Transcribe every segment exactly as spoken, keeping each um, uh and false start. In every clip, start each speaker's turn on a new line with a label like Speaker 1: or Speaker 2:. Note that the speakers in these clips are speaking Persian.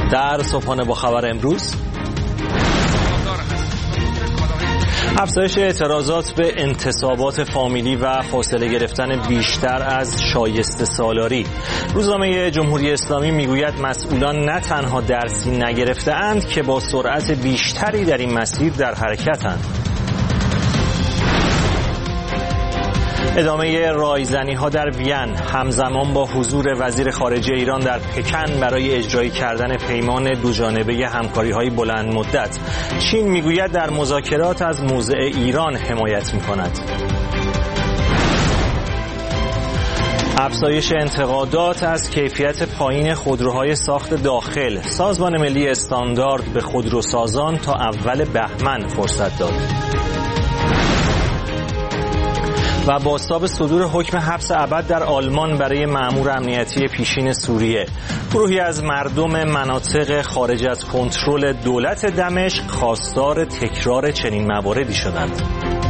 Speaker 1: در صبحانه با خبر امروز، افزایش اعتراضات به انتصابات فامیلی و فاصله گرفتن بیشتر از شایسته سالاری. روزنامه جمهوری اسلامی میگوید مسئولان نه تنها درسی نگرفته‌اند که با سرعت بیشتری در این مسیر در حرکت‌اند. ادامه رایزنی‌ها در وین همزمان با حضور وزیر خارجه ایران در پکن برای اجرایی کردن پیمان دوجانبه همکاری‌های بلند مدت. چین میگوید در مذاکرات از موضع ایران حمایت می‌کند. افزایش انتقادات از کیفیت پایین خودروهای ساخت داخل. سازمان ملی استاندارد به خودروسازان تا اول بهمن فرصت داد. و بازتاب صدور حکم حبس ابد در آلمان برای مأمور امنیتی پیشین سوریه. گروهی از مردم مناطق خارج از کنترل دولت دمشق خواستار تکرار چنین مواردی شدند.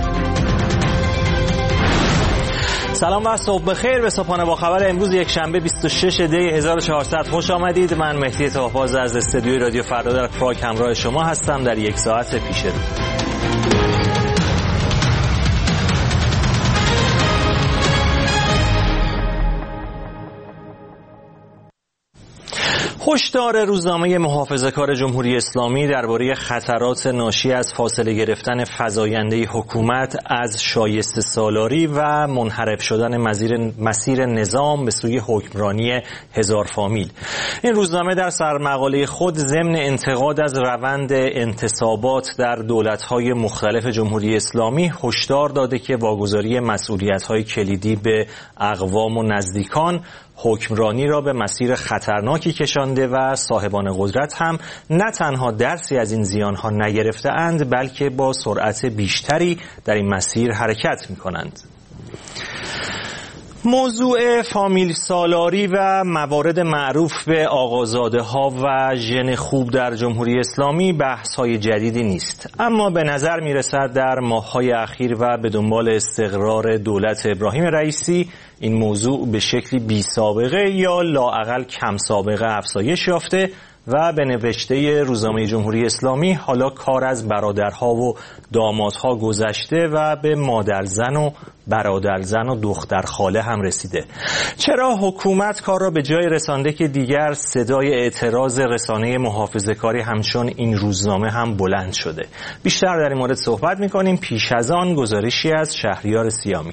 Speaker 1: سلام و صبح بخیر به صبحانه با خبر امروز یک شنبه بیست و شش دی هزار و چهارصد خوش آمدید. من مهدی طاه‌باز از استودیوی رادیو فردا در پراگ همراه شما هستم در یک ساعت پیش رو. هشدار روزنامه محافظه‌کار جمهوری اسلامی درباره خطرات ناشی از فاصله گرفتن فزاینده حکومت از شایسته سالاری و منحرف شدن مسیر نظام به سوی حکمرانی هزار فامیل. این روزنامه در سرمقاله خود ضمن انتقاد از روند انتصابات در دولت‌های مختلف جمهوری اسلامی هشدار داده که واگذاری مسئولیت‌های کلیدی به اقوام و نزدیکان حکمرانی را به مسیر خطرناکی کشانده و صاحبان قدرت هم نه تنها درسی از این زیانها نگرفته اند بلکه با سرعت بیشتری در این مسیر حرکت می کنند. موضوع فامیل سالاری و موارد معروف به آقازاده ها و ژن خوب در جمهوری اسلامی بحث های جدیدی نیست، اما به نظر می رسد در ماه های اخیر و به دنبال استقرار دولت ابراهیم رئیسی این موضوع به شکلی بی سابقه یا لااقل کم سابقه افزایش یافته و به نوشته روزنامه جمهوری اسلامی حالا کار از برادرها و دامادها گذشته و به مادرزن و برادرزن و دختر خاله هم رسیده. چرا حکومت کار را به جای رسانده که دیگر صدای اعتراض رسانه محافظه‌کاری همچون این روزنامه هم بلند شده؟ بیشتر در این مورد صحبت می‌کنیم. پیش از آن گزارشی از شهریار سیامی.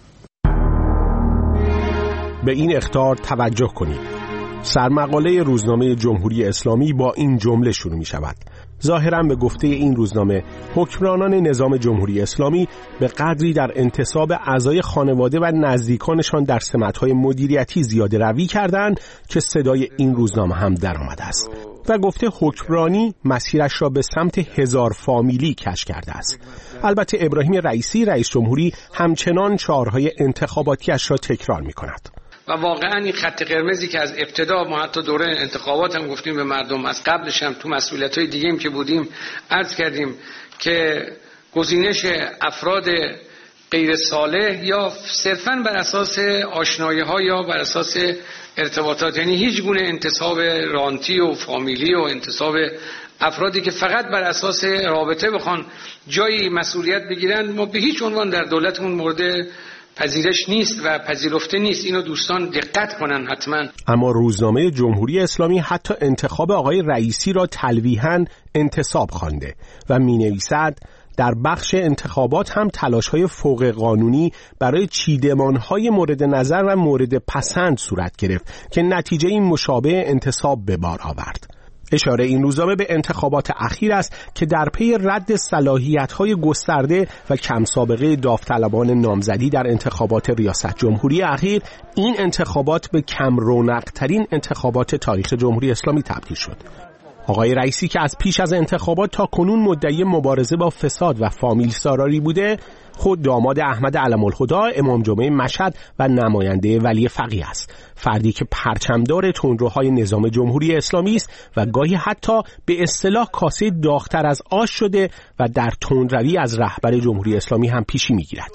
Speaker 2: به این اخطار توجه کنید. سرمقاله روزنامه جمهوری اسلامی با این جمله شروع می شود: ظاهراً به گفته این روزنامه حکمرانان نظام جمهوری اسلامی به قدری در انتصاب اعضای خانواده و نزدیکانشان در سمت‌های مدیریتی زیاده روی کردند که صدای این روزنامه هم درآمده است و گفته حکمرانی مسیرش را به سمت هزار فامیلی کش کرده است. البته ابراهیم رئیسی رئیس جمهوری همچنان شعارهای انتخاباتیش را تکرار می کند.
Speaker 3: و واقعا این خط قرمزی که از ابتدا ما حتی دوره انتخابات هم گفتیم به مردم، از قبلش هم تو مسئولیت‌های دیگه هم که بودیم عرض کردیم که گزینش افراد غیر صالح یا صرفاً بر اساس آشنایی‌ها یا بر اساس ارتباطات، یعنی هیچ گونه انتصاب رانتی و فامیلی و انتصاب افرادی که فقط بر اساس رابطه بخوان جایی مسئولیت بگیرن، ما به هیچ عنوان در دولتمون مورد پذیرش نیست و پذیرفته نیست. اینو دوستان دقت کنن حتما.
Speaker 2: اما روزنامه جمهوری اسلامی حتی انتخاب آقای رئیسی را تلویحاً انتصاب خوانده و می‌نویسد در بخش انتخابات هم تلاش‌های فوق قانونی برای چیدمان‌های مورد نظر و مورد پسند صورت گرفت که نتیجه این مشابه انتصاب به بار آورد. اشاره این روزنامه به انتخابات اخیر است که در پی رد صلاحیت‌های گسترده و کم سابقه داوطلبان نامزدی در انتخابات ریاست جمهوری اخیر، این انتخابات به کم رونق‌ترین انتخابات تاریخ جمهوری اسلامی تبدیل شد. آقای رئیسی که از پیش از انتخابات تا کنون مدعی مبارزه با فساد و فامیل سالاری بوده، خود داماد احمد علم‌الهدی امام جمعه مشهد و نماینده ولی فقیه است. فردی که پرچمدار تندروهای نظام جمهوری اسلامی است و گاهی حتی به اصطلاح کاسه داغ‌تر از آش شده و در تندروی از رهبر جمهوری اسلامی هم پیشی می‌گیرد.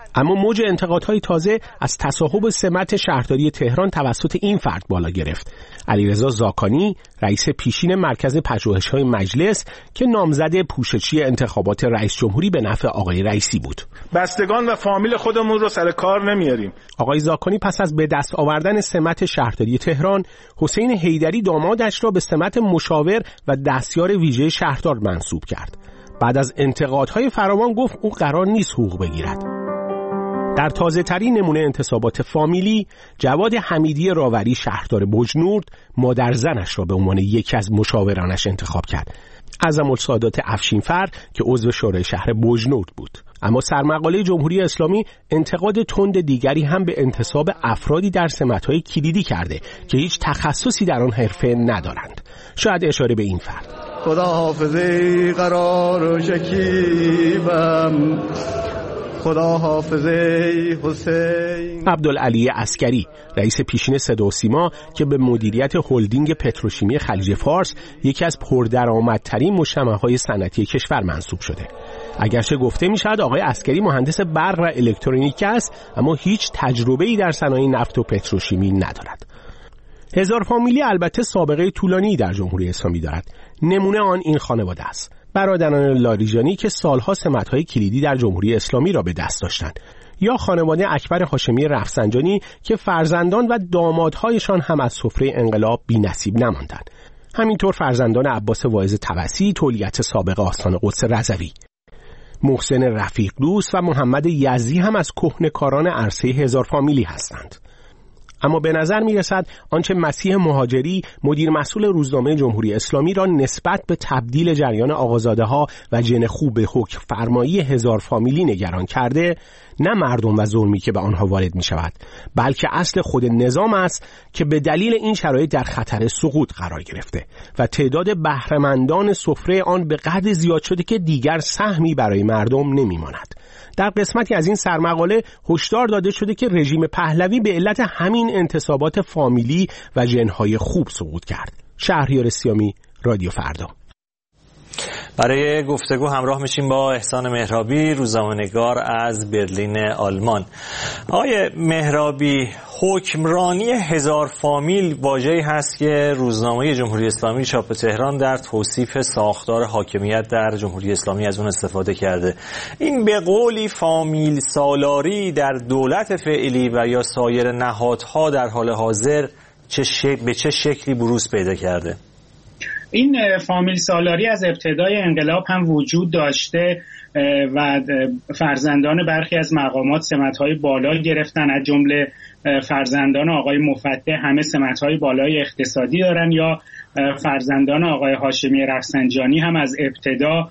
Speaker 2: اما موج انتقادهای تازه از تصاحب سمت شهرداری تهران توسط این فرد بالا گرفت. علیرضا زاکانی، رئیس پیشین مرکز پژوهش‌های مجلس که نامزد پوششی انتخابات رئیس جمهوری به نفع آقای رئیسی بود.
Speaker 4: بستگان و فامیل خودمون رو سر کار نمیاریم.
Speaker 2: آقای زاکانی پس از به دست آوردن سمت شهرداری تهران، حسین حیدری دامادش را به سمت مشاور و دستیار ویژه شهردار منصوب کرد. بعد از انتقادهای فراوان گفت او قرار نیست حقوق بگیرد. در تازه ترین نمونه انتصابات فامیلی، جواد حمیدی راوری شهردار بجنورد مادر زنش را به عنوان یکی از مشاورانش انتخاب کرد. اعظم السادات افشینفر که عضو شورای شهر بجنورد بود. اما سرمقاله جمهوری اسلامی انتقاد تند دیگری هم به انتصاب افرادی در سمت‌های کلیدی کرده که هیچ تخصصی در آن حرفه ندارند. شاید اشاره به این فرد:
Speaker 5: خدا حافظه قرار و شکیبم، خدا حافظه حسین.
Speaker 2: عبدالعلی عسکری، رئیس پیشین صدا و سیما که به مدیریت هلدینگ پتروشیمی خلیج فارس، یکی از پردرآمدترین مجتمع‌های صنعتی کشور منصوب شده. اگرچه گفته می‌شود آقای عسکری مهندس برق و الکترونیک است، اما هیچ تجربه‌ای در صنایع نفت و پتروشیمی ندارد. هزار فامیلی البته سابقه طولانی در جمهوری اسلامی دارد. نمونه آن این خانواده است: برادران لاریجانی که سالها سمت‌های کلیدی در جمهوری اسلامی را به دست داشتند، یا خانواده اکبر هاشمی رفسنجانی که فرزندان و دامادهایشان هم از سفره انقلاب بی‌نصیب نماندند. همینطور فرزندان عباس واعظ طبسی، تولیت سابق آستان قدس رضوی. محسن رفیق دوست و محمد یزدی هم از کهنه‌کاران عرصه هزار فامیلی هستند. اما به نظر می رسد آنچه مسیح مهاجری، مدیر مسئول روزنامه جمهوری اسلامی، را نسبت به تبدیل جریان آقازاده ها و جن خوب به حکم فرمایی هزار فامیلی نگران کرده، نه مردم و ظلمی که به آنها وارد می شود، بلکه اصل خود نظام است که به دلیل این شرایط در خطر سقوط قرار گرفته و تعداد بهره‌مندان سفره آن به قدر زیاد شده که دیگر سهمی برای مردم نمی ماند. در قسمتی از این سرمقاله هشدار داده شده که رژیم پهلوی به علت همین انتصابات فامیلی و جنهای خوب سقوط کرد. شهریار سیامی، رادیو فردا.
Speaker 1: برای گفتگو همراه میشیم با احسان مهرابی، روزنامه‌نگار از برلین آلمان. آقای مهرابی، حکمرانی هزار فامیل واژه‌ای هست که روزنامه جمهوری اسلامی چاپ تهران در توصیف ساختار حاکمیت در جمهوری اسلامی از اون استفاده کرده. این به قولی فامیل سالاری در دولت فعلی و یا سایر نهادها در حال حاضر چه شک... به چه شکلی بروز پیدا کرده؟
Speaker 6: این فامیل سالاری از ابتدای انقلاب هم وجود داشته و فرزندان برخی از مقامات سمت‌های بالا گرفتن، از جمله فرزندان آقای مفتح همه سمت‌های بالای اقتصادی دارن، یا فرزندان آقای هاشمی رفسنجانی هم از ابتدا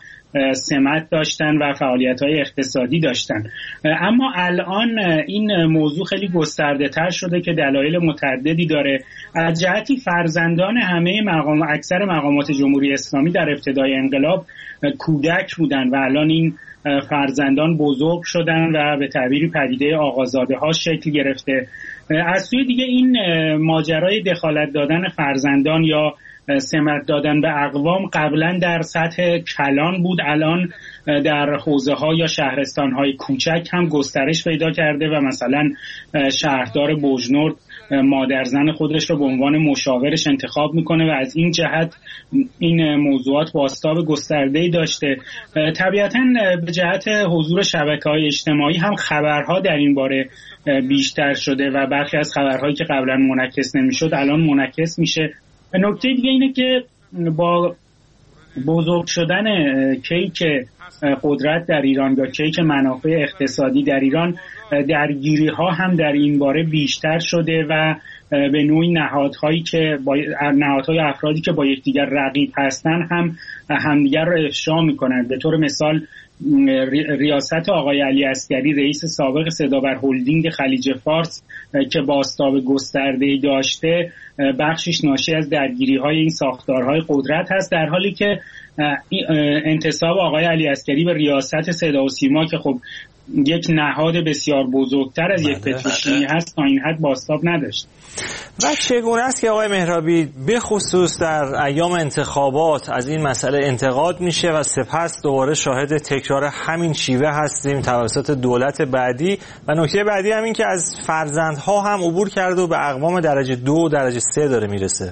Speaker 6: سمت داشتن و فعالیت‌های اقتصادی داشتن. اما الان این موضوع خیلی گسترده تر شده که دلایل متعددی داره. از جهتی فرزندان همه مقام اکثر مقامات جمهوری اسلامی در ابتدای انقلاب کودک بودن و الان این فرزندان بزرگ شدن و به تعبیری پدیده آقازاده ها شکل گرفته. از سوی دیگه این ماجرای دخالت دادن فرزندان یا سمت دادن به اقوام قبلا در سطح کلان بود، الان در حوزه ها یا شهرستان های کوچک هم گسترش پیدا کرده و مثلا شهردار بجنورد مادرزن خودش رو به عنوان مشاورش انتخاب میکنه و از این جهت این موضوعات بازتاب گسترده‌ای داشته. طبیعتاً به جهت حضور شبکه‌های اجتماعی هم خبرها در این باره بیشتر شده و برخی از خبرهایی که قبلا منعکس نمیشد الان منعکس میشه. نکته دیگه اینه که با بزرگ شدن کیک قدرت در ایران یا کیک منافع اقتصادی در ایران، درگیری ها هم در این باره بیشتر شده و به نوعی نهادهایی که با نهادهای افرادی که با یکدیگر رقیب هستن هم همدیگر رو افشا میکنند. به طور مثال ریاست آقای علی عسکری رئیس سابق صدابر هلدینگ خلیج فارس که بازتاب گسترده‌ای داشته بخشش ناشی از درگیری‌های این ساختارهای قدرت هست، در حالی که انتصاب آقای علی عسکری به ریاست صدا و سیما که خب یک نهاد بسیار بزرگتر از یک پتروشیمی هست تا این حد بازتاب نداشت.
Speaker 1: و چگونه است که آقای مهرابی به خصوص در ایام انتخابات از این مسئله انتقاد میشه و سپس دوباره شاهد تکرار همین شیوه هستیم توسط دولت بعدی؟ و نکته بعدی همین که از فرزندها هم عبور کرده و به اقوام درجه دو و درجه سه داره میرسه.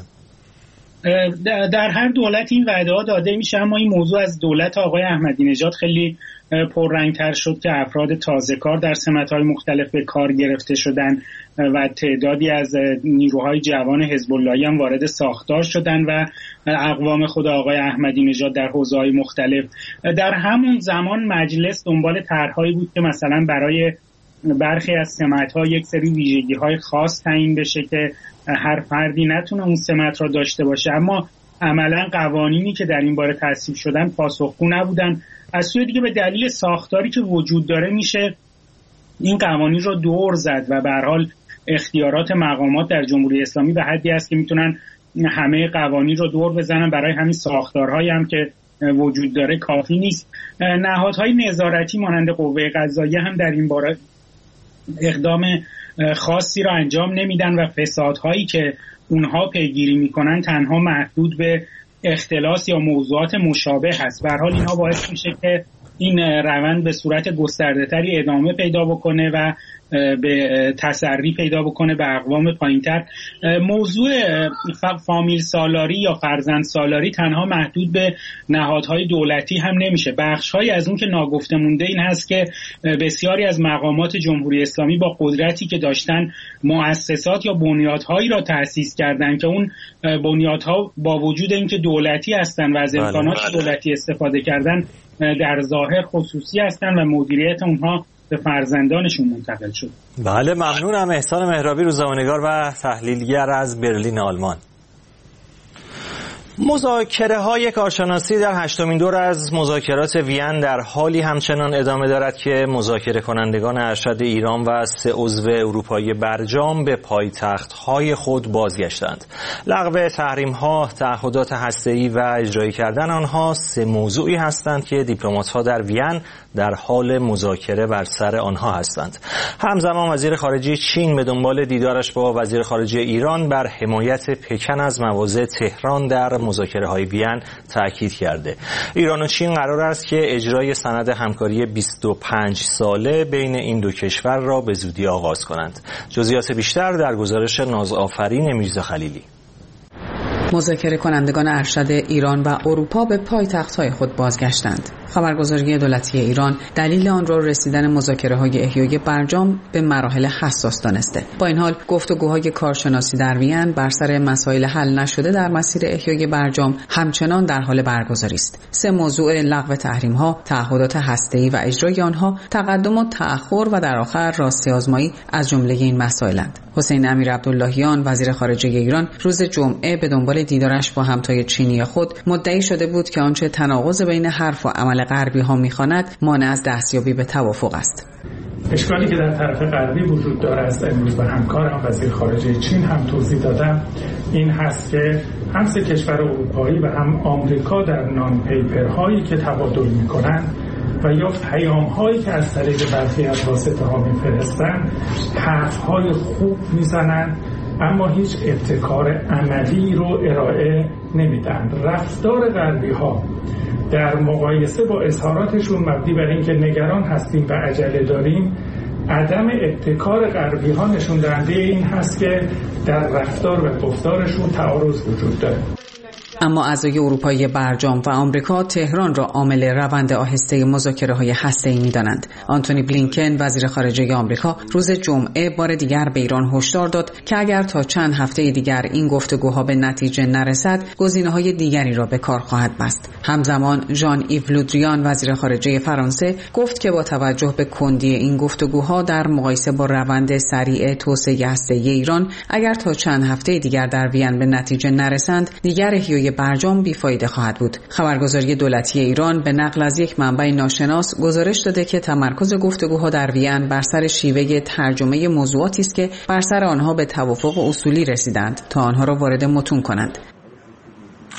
Speaker 6: در هر دولت این وعده ها داده میشه، اما این موضوع از دولت آقای احمدی نژاد خیلی پررنگتر شد که افراد تازه کار در سمت‌های مختلف به کار گرفته شدن و تعدادی از نیروهای جوان حزب اللهی هم وارد ساختار شدن و اقوام خود آقای احمدی نژاد در حوزه‌های مختلف. در همون زمان مجلس دنبال طرحهایی بود که مثلا برای برخی از سمت‌ها یک سری ویژگی‌های خاص تعیین بشه که هر فردی نتونه اون سمت را داشته باشه، اما عملا قوانینی که در این باره تصویب شدن پاسخگو نبودن. از سوی دیگه به دلیل ساختاری که وجود داره میشه این قوانین رو دور زد و به هر حال اختیارات مقامات در جمهوری اسلامی به حدی است که میتونن همه قوانین رو دور بزنن. برای همین ساختارهایی هم که وجود داره کافی نیست. نهادهای نظارتی مانند قوه قضاییه هم در این باره اقدام خاصی را انجام نمیدن و فسادهایی که اونها پیگیری میکنن تنها محدود به اختلاس یا موضوعات مشابه هست. به هر حال اینها باعث میشه که این روند به صورت گسترده‌تری ادامه پیدا بکنه و به تسری پیدا بکنه به اقوام پایینتر. موضوع فامیل سالاری یا فرزند سالاری تنها محدود به نهادهای دولتی هم نمیشه. بخش‌هایی از اون که ناگفته مونده این هست که بسیاری از مقامات جمهوری اسلامی با قدرتی که داشتن مؤسسات یا بنیادهایی را تأسیس کردن که اون بنیادها با وجود اینکه دولتی هستن و از امکانات دولتی استفاده کردن در ظاهر خصوصی هستن و مدیریت اونها به فرزندانشون منتقل شد.
Speaker 1: بله ممنونم. احسان مهرابی، روزنامه‌نگار و تحلیلگر از برلین آلمان. مذاکره های کارشناسی در هشتمین دور از مذاکرات وین در حالی همچنان ادامه دارد که مذاکره کنندگان ارشد ایران و سه عضو اروپایی برجام به پایتخت های خود بازگشتند. لغو تحریم ها، تعهدات هسته‌ای و اجرایی کردن آنها سه موضوعی هستند که دیپلمات ها در وین در حال مذاکره بر سر آنها هستند. همزمان وزیر خارجه چین به دنبال دیدارش با وزیر خارجه ایران بر حمایت پکن از مواضع تهران در مذاکره های وین تاکید کرده. ایران و چین قرار است که اجرای سند همکاری بیست و پنج ساله بین این دو کشور را به زودی آغاز کنند. جزئیات بیشتر در گزارش نازآفرین میرزا خلیلی.
Speaker 7: مذاکره کنندگان ارشد ایران و اروپا به پایتخت‌های خود بازگشتند. خبرگزاری دولتی ایران دلیل آن را رسیدن مذاکره‌های احیای برجام به مراحل حساس دانسته. با این حال گفتگوهای کارشناسی در وین بر سر مسائل حل نشده در مسیر احیای برجام همچنان در حال برگزاری است. سه موضوع لغو تحریم‌ها، تعهدات هسته‌ای و اجرای آنها، تقدم و تأخر و در آخر راستی آزمایی از جمله این مسائلند. حسین امیر عبداللهیان وزیر خارجه ایران روز جمعه به دنبال دیدارش با همتای چینی خود مدعی شده بود که آنچه تناقض بین حرف و عمل غربی ها می‌خواند مانع از دستیابی به توافق است.
Speaker 8: اشکالی که در طرف غربی وجود دارد، امروز به همکارم وزیر خارجه چین هم توضیح دادم، این هست که هم سه کشور اروپایی و هم آمریکا در نان پیپرهایی که تبادل می‌کنند و یا پیام‌هایی که از طریق برخی از واسطه‌ها می‌فرستند حرف‌های خوب می‌زنند اما هیچ ابتکار عملی رو ارائه نمیدن. رفتار غربی‌ها در مقایسه با اظهاراتشون مبنی بر اینکه نگران هستیم و عجله داریم، عدم ابتکار غربی‌ها نشون دهنده این هست که در رفتار و گفتارشون تعارض وجود داره.
Speaker 7: اما اعضای اروپایی برجام و آمریکا تهران را عامل روند آهسته مذاکره‌های هسته‌ای می‌دانند. آنتونی بلینکن وزیر خارجه آمریکا روز جمعه بار دیگر به ایران هشدار داد که اگر تا چند هفته دیگر این گفتگوها به نتیجه نرسد، گزینه‌های دیگری را به کار خواهد بست. همزمان ژان ایو لودریان وزیر خارجه فرانسه گفت که با توجه به کندی این گفتگوها در مقایسه با روند سریع توسعه هسته‌ای ایران، اگر تا چند هفته دیگر در وین به نتیجه نرسند، دیگر احیای برجام بیفایده خواهد بود. خبرگزاری دولتی ایران به نقل از یک منبع ناشناس گزارش داده که تمرکز گفتگوها در وین بر سر شیوه ترجمه موضوعاتی است که بر سر آنها به توافق اصولی رسیدند تا آنها را وارد متون کنند.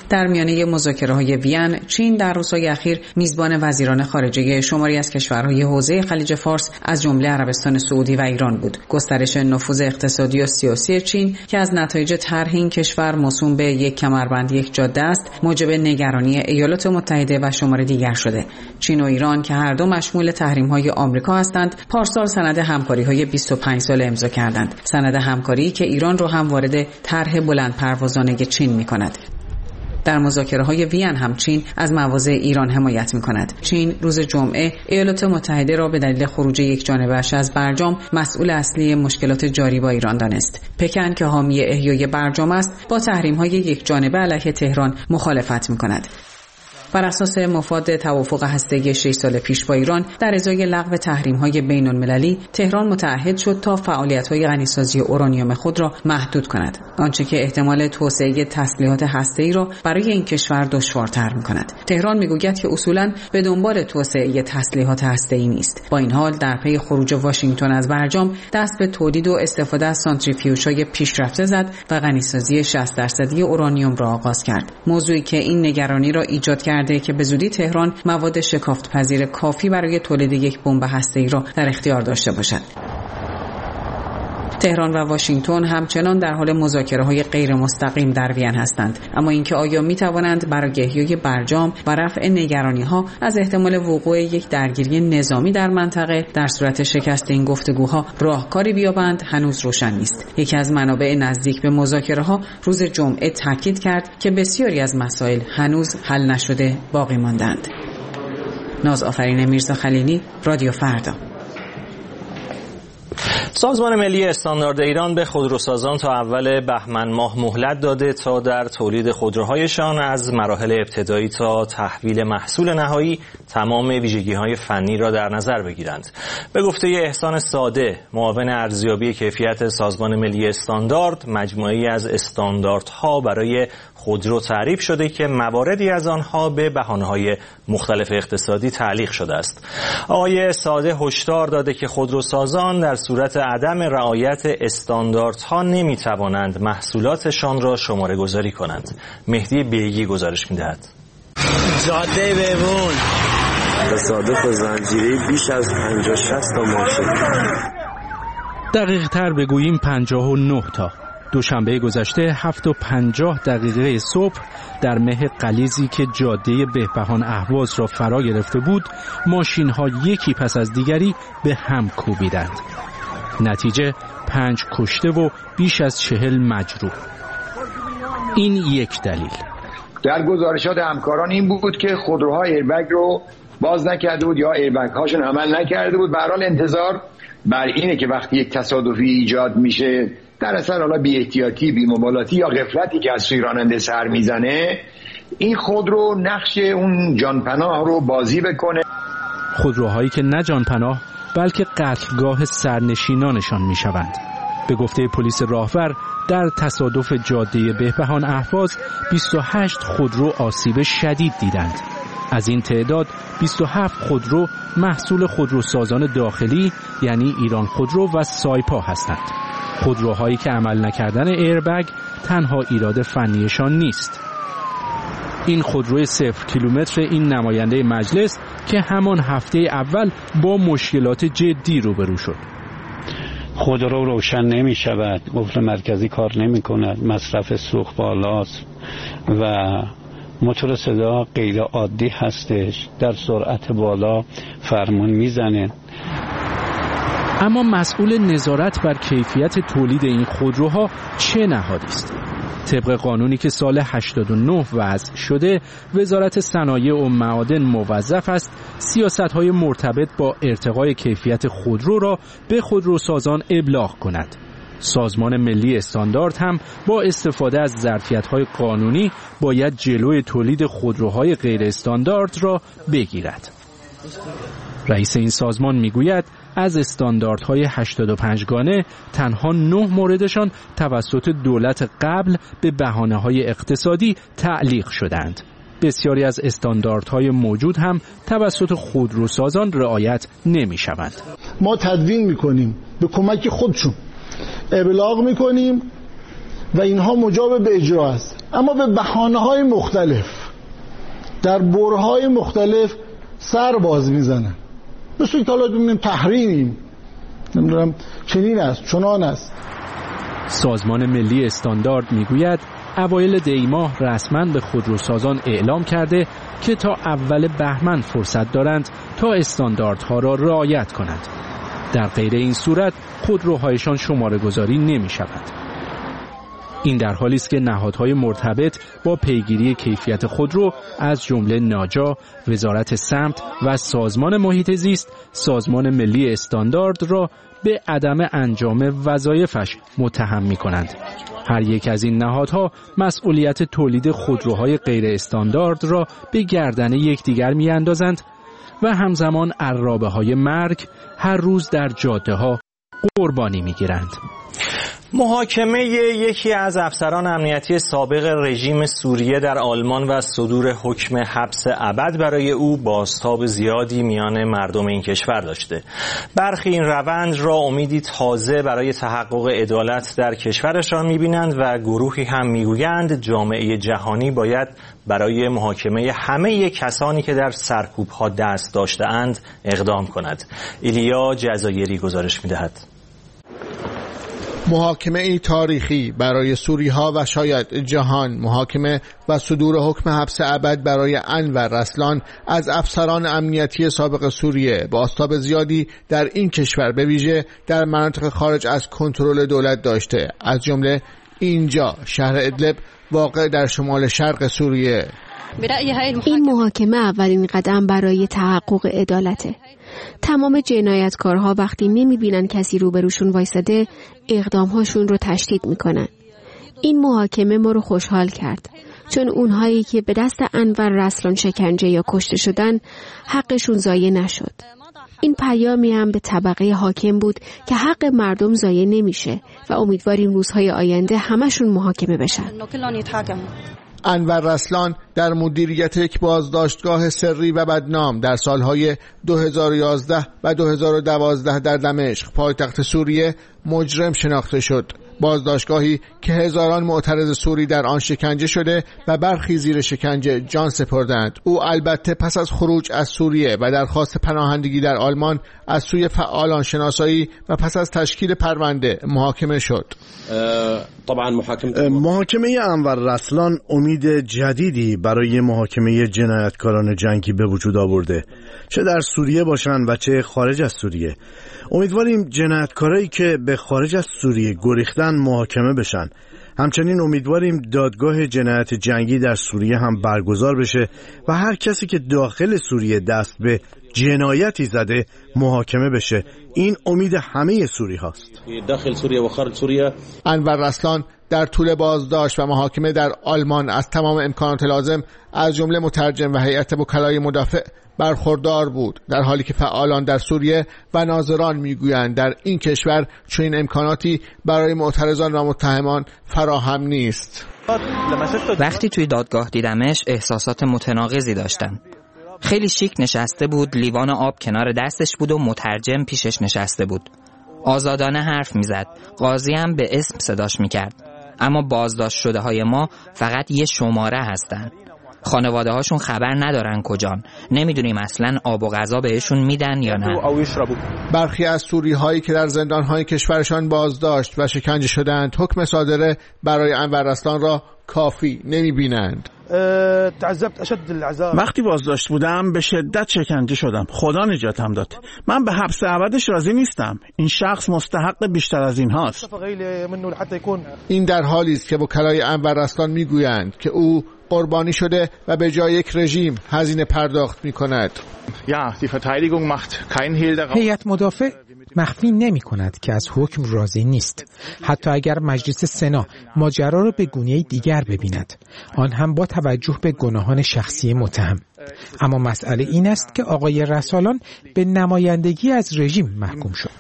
Speaker 7: در میانه مذاکره‌های وین، چین در روزهای اخیر میزبان وزیران خارجه شماری از کشورهای حوزه خلیج فارس از جمله عربستان سعودی و ایران بود. گسترش نفوذ اقتصادی و سیاسی چین که از نتایج طرح این کشور موسوم به یک کمربند یک جاده است، موجب نگرانی ایالات متحده و شمار دیگر شده. چین و ایران که هر دو مشمول تحریم‌های آمریکا هستند، پارسال سند همکاری‌های بیست و پنج ساله امضا کردند. سند همکاری که ایران رو هم وارد طرح بلندپروازانه چین می‌کند. در مذاکره‌های وین هم چین از مواضع ایران حمایت می‌کند. چین روز جمعه ایالات متحده را به دلیل خروج یکجانبه‌اش از برجام مسئول اصلی مشکلات جاری با ایران دانست. پکن که حامی احیای برجام است، با تحریم‌های یکجانبه علیه تهران مخالفت می‌کند. بر اساس مفاد توافق هسته‌ای شش سال پیش با ایران، در ازای لغو تحریم‌های بین‌المللی، تهران متعهد شد تا فعالیت‌های غنیسازی اورانیوم خود را محدود کند، آنچه که احتمال توسعه تسلیحات هسته‌ای را برای این کشور دشوارتر می‌کند. تهران می‌گوید که اصولاً به دنبال توسعه تسلیحات هسته‌ای نیست. با این حال در پی خروج واشنگتن از برجام، دست به تولید و استفاده از سانتریفیوژهای پیشرفته زد و غنیسازی شصت درصدی اورانیوم را آغاز کرد. موضوعی که این نگرانی را ایجاد کرد که به زودی تهران مواد شکافت‌پذیر کافی برای تولید یک بمب هسته‌ای را در اختیار داشته باشد. تهران و واشنگتن همچنان در حال مذاکره‌های غیر مستقیم در وین هستند، اما اینکه آیا می‌توانند برای احیای برجام و رفع نگرانی‌ها از احتمال وقوع یک درگیری نظامی در منطقه در صورت شکست این گفتگوها راهکاری بیابند هنوز روشن نیست. یکی از منابع نزدیک به مذاکره‌ها روز جمعه تاکید کرد که بسیاری از مسائل هنوز حل نشده باقی ماندند. نازآفرین میرزا خلیلی، رادیو فردا.
Speaker 1: سازمان ملی استاندارد ایران به خودروسازان تا اول بهمن ماه مهلت داده تا در تولید خودروهایشان از مراحل ابتدایی تا تحویل محصول نهایی تمام ویژگی‌های فنی را در نظر بگیرند. به گفته احسان ساده، معاون ارزیابی کیفیت سازمان ملی استاندارد، مجموعه‌ای از استانداردها برای خودرو تعریف شده که مواردی از آنها به بهانه‌های مختلف اقتصادی تعلیق شده است. آقای ساده هشدار داده که خودروسازان در صورت عدم رعایت استانداردها نمی‌توانند محصولاتشان را شماره گذاری کنند. مهدی بیگی گزارش می‌دهد.
Speaker 9: جاده بمون تصادف و زنجیری بیش از پنجاه شصت تا ماشین.
Speaker 10: دقیق تر بگوییم پنجاه و نه تا. دوشنبه گذشته هفت و پنجاه دقیقه صبح در مه غلیظی که جاده بهبهان اهواز را فرا گرفته بود، ماشین ها یکی پس از دیگری به هم کوبیدند. نتیجه پنج کشته و بیش از چهل مجروح. این یک دلیل.
Speaker 11: در گزارشات همکاران این بود که خودروها ایربگ رو باز نکرده بود یا ایربگ هاشون عمل نکرده بود. به هر حال انتظار بر اینه که وقتی یک تصادفی ایجاد میشه، در اصل حالا بی احتیاطی، بی مبالاتی یا غفلتی که از سوی راننده سر میزنه، این خودرو نقش اون جانپناه رو بازی بکنه.
Speaker 10: خودروهایی که نه جانپناه بلکه قتلگاه سرنشینانشان میشوند. به گفته پلیس راهور، در تصادف جاده بهبهان اهواز بیست و هشت خودرو آسیب شدید دیدند. از این تعداد بیست و هفت خودرو محصول خودروسازان داخلی یعنی ایران خودرو و سایپا هستند. خودروهایی که عمل نکردن ایربگ تنها ایراد فنیشان نیست. این خودروی صفر کیلومتر این نماینده مجلس که همان هفته اول با مشکلات جدی روبرو شد.
Speaker 12: خودرو روشن نمی شود، قفل مرکزی کار نمی کند، مصرف سوخت بالاست و موتور صدا غیر عادی هستش، در سرعت بالا فرمان میزنه.
Speaker 10: اما مسئول نظارت بر کیفیت تولید این خودروها چه نهادی است؟ طبق قانونی که سال هشتاد و نه وضع شده، وزارت صنایع و معادن موظف است سیاست‌های مرتبط با ارتقای کیفیت خودرو را به خودروسازان ابلاغ کند. سازمان ملی استاندارد هم با استفاده از ظرفیت‌های قانونی باید جلوی تولید خودروهای غیر استاندارد را بگیرد. رئیس این سازمان میگوید از استانداردهای هشتاد و پنج گانه تنها نه موردشان توسط دولت قبل به بهانه‌های اقتصادی تعلیق شدند. بسیاری از استانداردهای موجود هم توسط خودروسازان رعایت نمی‌شوند.
Speaker 13: ما تدوین می‌کنیم به کمک خودشون، ابلاغ می‌کنیم و اینها مجاب به اجرا است. اما به بهانه‌های مختلف در برههای مختلف سر باز میزنن. مثل که حالا ببینیم تحریمیم، نمیدونم چنین است چنان است.
Speaker 10: سازمان ملی استاندارد میگوید اوایل دی ماه رسما به خودروسازان اعلام کرده که تا اول بهمن فرصت دارند تا استانداردها را رعایت کنند. در غیر این صورت خودروهایشان شماره گذاری نمی شود. این در حالی است که نهادهای مرتبط با پیگیری کیفیت خودرو از جمله ناجا، وزارت سمت و سازمان محیط زیست سازمان ملی استاندارد را به عدم انجام وظایفش متهم می کنند. هر یک از این نهادها مسئولیت تولید خودروهای غیر استاندارد را به گردن یکدیگر می اندازند و همزمان عرابه های مرگ هر روز در جاده ها قربانی می گیرند.
Speaker 1: محاکمه یکی از افسران امنیتی سابق رژیم سوریه در آلمان و صدور حکم حبس ابد برای او بازتاب زیادی میان مردم این کشور داشته. برخی این روند را امیدی تازه برای تحقق عدالت در کشورشان می‌بینند و گروهی هم می‌گویند جامعه جهانی باید برای محاکمه همه کسانی که در سرکوب‌ها دست داشته‌اند اقدام کند. ایلیا جزایری گزارش می‌دهد.
Speaker 14: محاکمه ای تاریخی برای سوری ها و شاید جهان، محاکمه و صدور حکم حبس ابد برای انور رسلان از افسران امنیتی سابق سوریه با بازتاب زیادی در این کشور به ویژه در مناطق خارج از کنترل دولت داشته، از جمله اینجا شهر ادلب واقع در شمال شرق سوریه.
Speaker 15: این محاکمه اولین قدم برای تحقق عدالته. تمام جنایتکارها وقتی نمیبینن کسی روبروشون وایساده اقدامهاشون رو تشدید میکنن. این محاکمه ما رو خوشحال کرد، چون اونهایی که به دست انور رسلان شکنجه یا کشته شدن حقشون ضایع نشد. این پیامی هم به طبقه حاکم بود که حق مردم ضایع نمیشه و امیدواریم روزهای آینده همشون محاکمه بشن.
Speaker 14: انور رسلان در مدیریت یک بازداشتگاه سری و بدنام در سالهای دو هزار و یازده و دو هزار و دوازده در دمشق پایتخت سوریه مجرم شناخته شد. بازداشتگاهی که هزاران معترض سوری در آن شکنجه شده و برخی زیر شکنجه جان سپردند. او البته پس از خروج از سوریه و درخواست پناهندگی در آلمان از سوی فعالان شناسایی و پس از تشکیل پرونده محاکمه شد.
Speaker 16: طبعا محاکمه محاکمه انور رسلان امید جدیدی برای محاکمه جنایتکاران جنگی به وجود آورده، چه در سوریه باشند و چه خارج از سوریه. امیدواریم جنایتکارایی که به خارج از سوریه گریختن محاکمه بشن. همچنین امیدواریم دادگاه جنایت جنگی در سوریه هم برگزار بشه و هر کسی که داخل سوریه دست به جنایتی زده محاکمه بشه. این امید همه سوری هاست.
Speaker 14: داخل سوریه و خارج سوریه. انور رسلان در طول بازداشت و محاکمه در آلمان از تمام امکانات لازم از جمله مترجم و هیئت وکلای مدافع برخوردار بود، در حالی که فعالان در سوریه و ناظران میگویند در این کشور چنین امکاناتی برای معترضان و متهمان فراهم نیست.
Speaker 17: وقتی توی دادگاه دیدمش احساسات متناقضی داشتم. خیلی شیک نشسته بود، لیوان آب کنار دستش بود و مترجم پیشش نشسته بود. آزادانه حرف میزد. قاضی هم به اسم صداش میکرد. اما بازداشت شده های ما فقط یه شماره هستن. خانواده هاشون خبر ندارن کجان. نمیدونیم اصلا آب و غذا بهشون میدن یا نه.
Speaker 14: برخی از سوری هایی که در زندان های کشورشان بازداشت و شکنجه شدند حکم صادره برای انور رسلان را کافی نمیبینند.
Speaker 4: وقتی بازداشت بودم به شدت شکنجه شدم. خدا نجاتم داد. من به حبس ابدش راضی نیستم. این شخص مستحق بیشتر از این هاست.
Speaker 14: این در حالی است که وکلای انور رسلان میگویند که او قربانی شده و به جای یک رژیم هزینه پرداخت میکند.
Speaker 18: هیئت مدافع مخفی نمی کند که از حکم راضی نیست، حتی اگر مجلس سنا ماجرا را به گونه دیگر ببیند، آن هم با توجه به گناهان شخصی متهم. اما مسئله این است که آقای رسالان به نمایندگی از رژیم محکوم شد.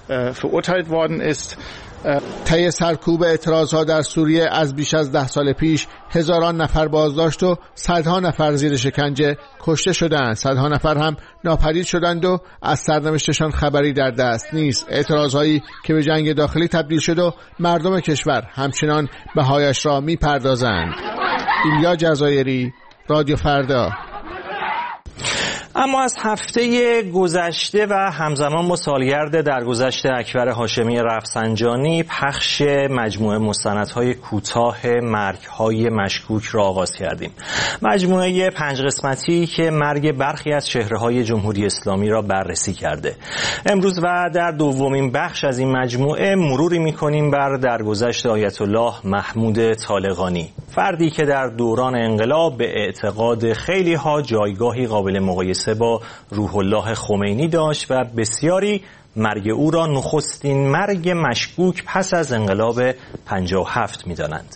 Speaker 14: طی سرکوب اعتراضها در سوریه از بیش از ده سال پیش هزاران نفر بازداشت و صدها نفر زیر شکنجه کشته شدند. صدها نفر هم ناپدید شدند و از سرنوشتشان خبری در دست نیست. اعتراضهایی که به جنگ داخلی تبدیل شد و مردم کشور همچنان بهایش را میپردازند. ایلیا جزایری، رادیو فردا.
Speaker 1: اما از هفته گذشته و همزمان با سالگرد درگذشت اکبر هاشمی رفسنجانی پخش مجموعه مستندهای کوتاه مرگ‌های مشکوک را آغاز کردیم. مجموعه پنج قسمتی که مرگ برخی از چهره‌های جمهوری اسلامی را بررسی کرده. امروز و در دومین بخش از این مجموعه مروری می‌کنیم بر درگذشت آیت الله محمود طالقانی، فردی که در دوران انقلاب به اعتقاد خیلی‌ها جایگاهی قابل مقایسه با روح الله خمینی داشت و بسیاری مرگ او را نخستین مرگ مشکوک پس از انقلاب پنجاه و هفت می‌دانند.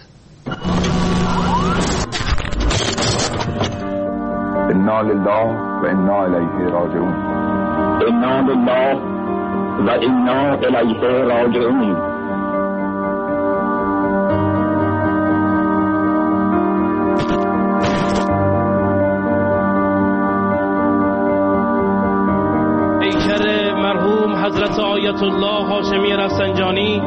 Speaker 19: انا لله و انا الیه راجعون. انا لله و انا الیه راجعون.
Speaker 20: حضرت آیت الله هاشمی رفسنجانی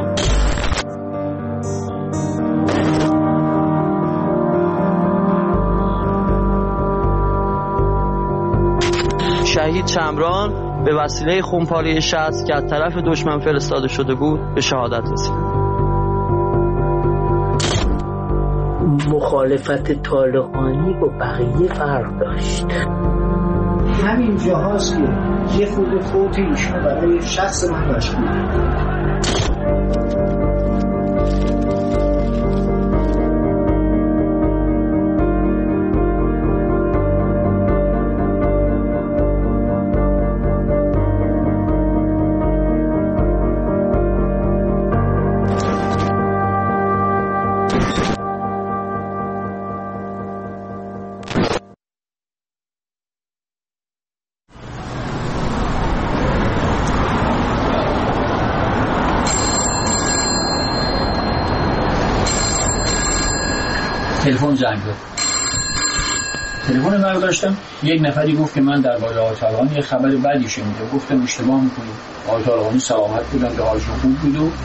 Speaker 21: شهید چمران به وسیله خونپاره شست که از طرف دشمن فرستاده شده بود به شهادت رسید.
Speaker 22: مخالفت طالقانی با بقیه فرق داشت.
Speaker 23: همین جاهاست که یه خود فوت ایشون برای شخص من مشکوک.
Speaker 24: تلفن زنگ زد. تلفن من داشتم، یک نفری گفت که من درباره آقای طالقانی یه خبر بدی شنیدم. گفتم اشتباه می‌کنید. آقای طالقانی سلامت بودن، که حالشون خوب بود. و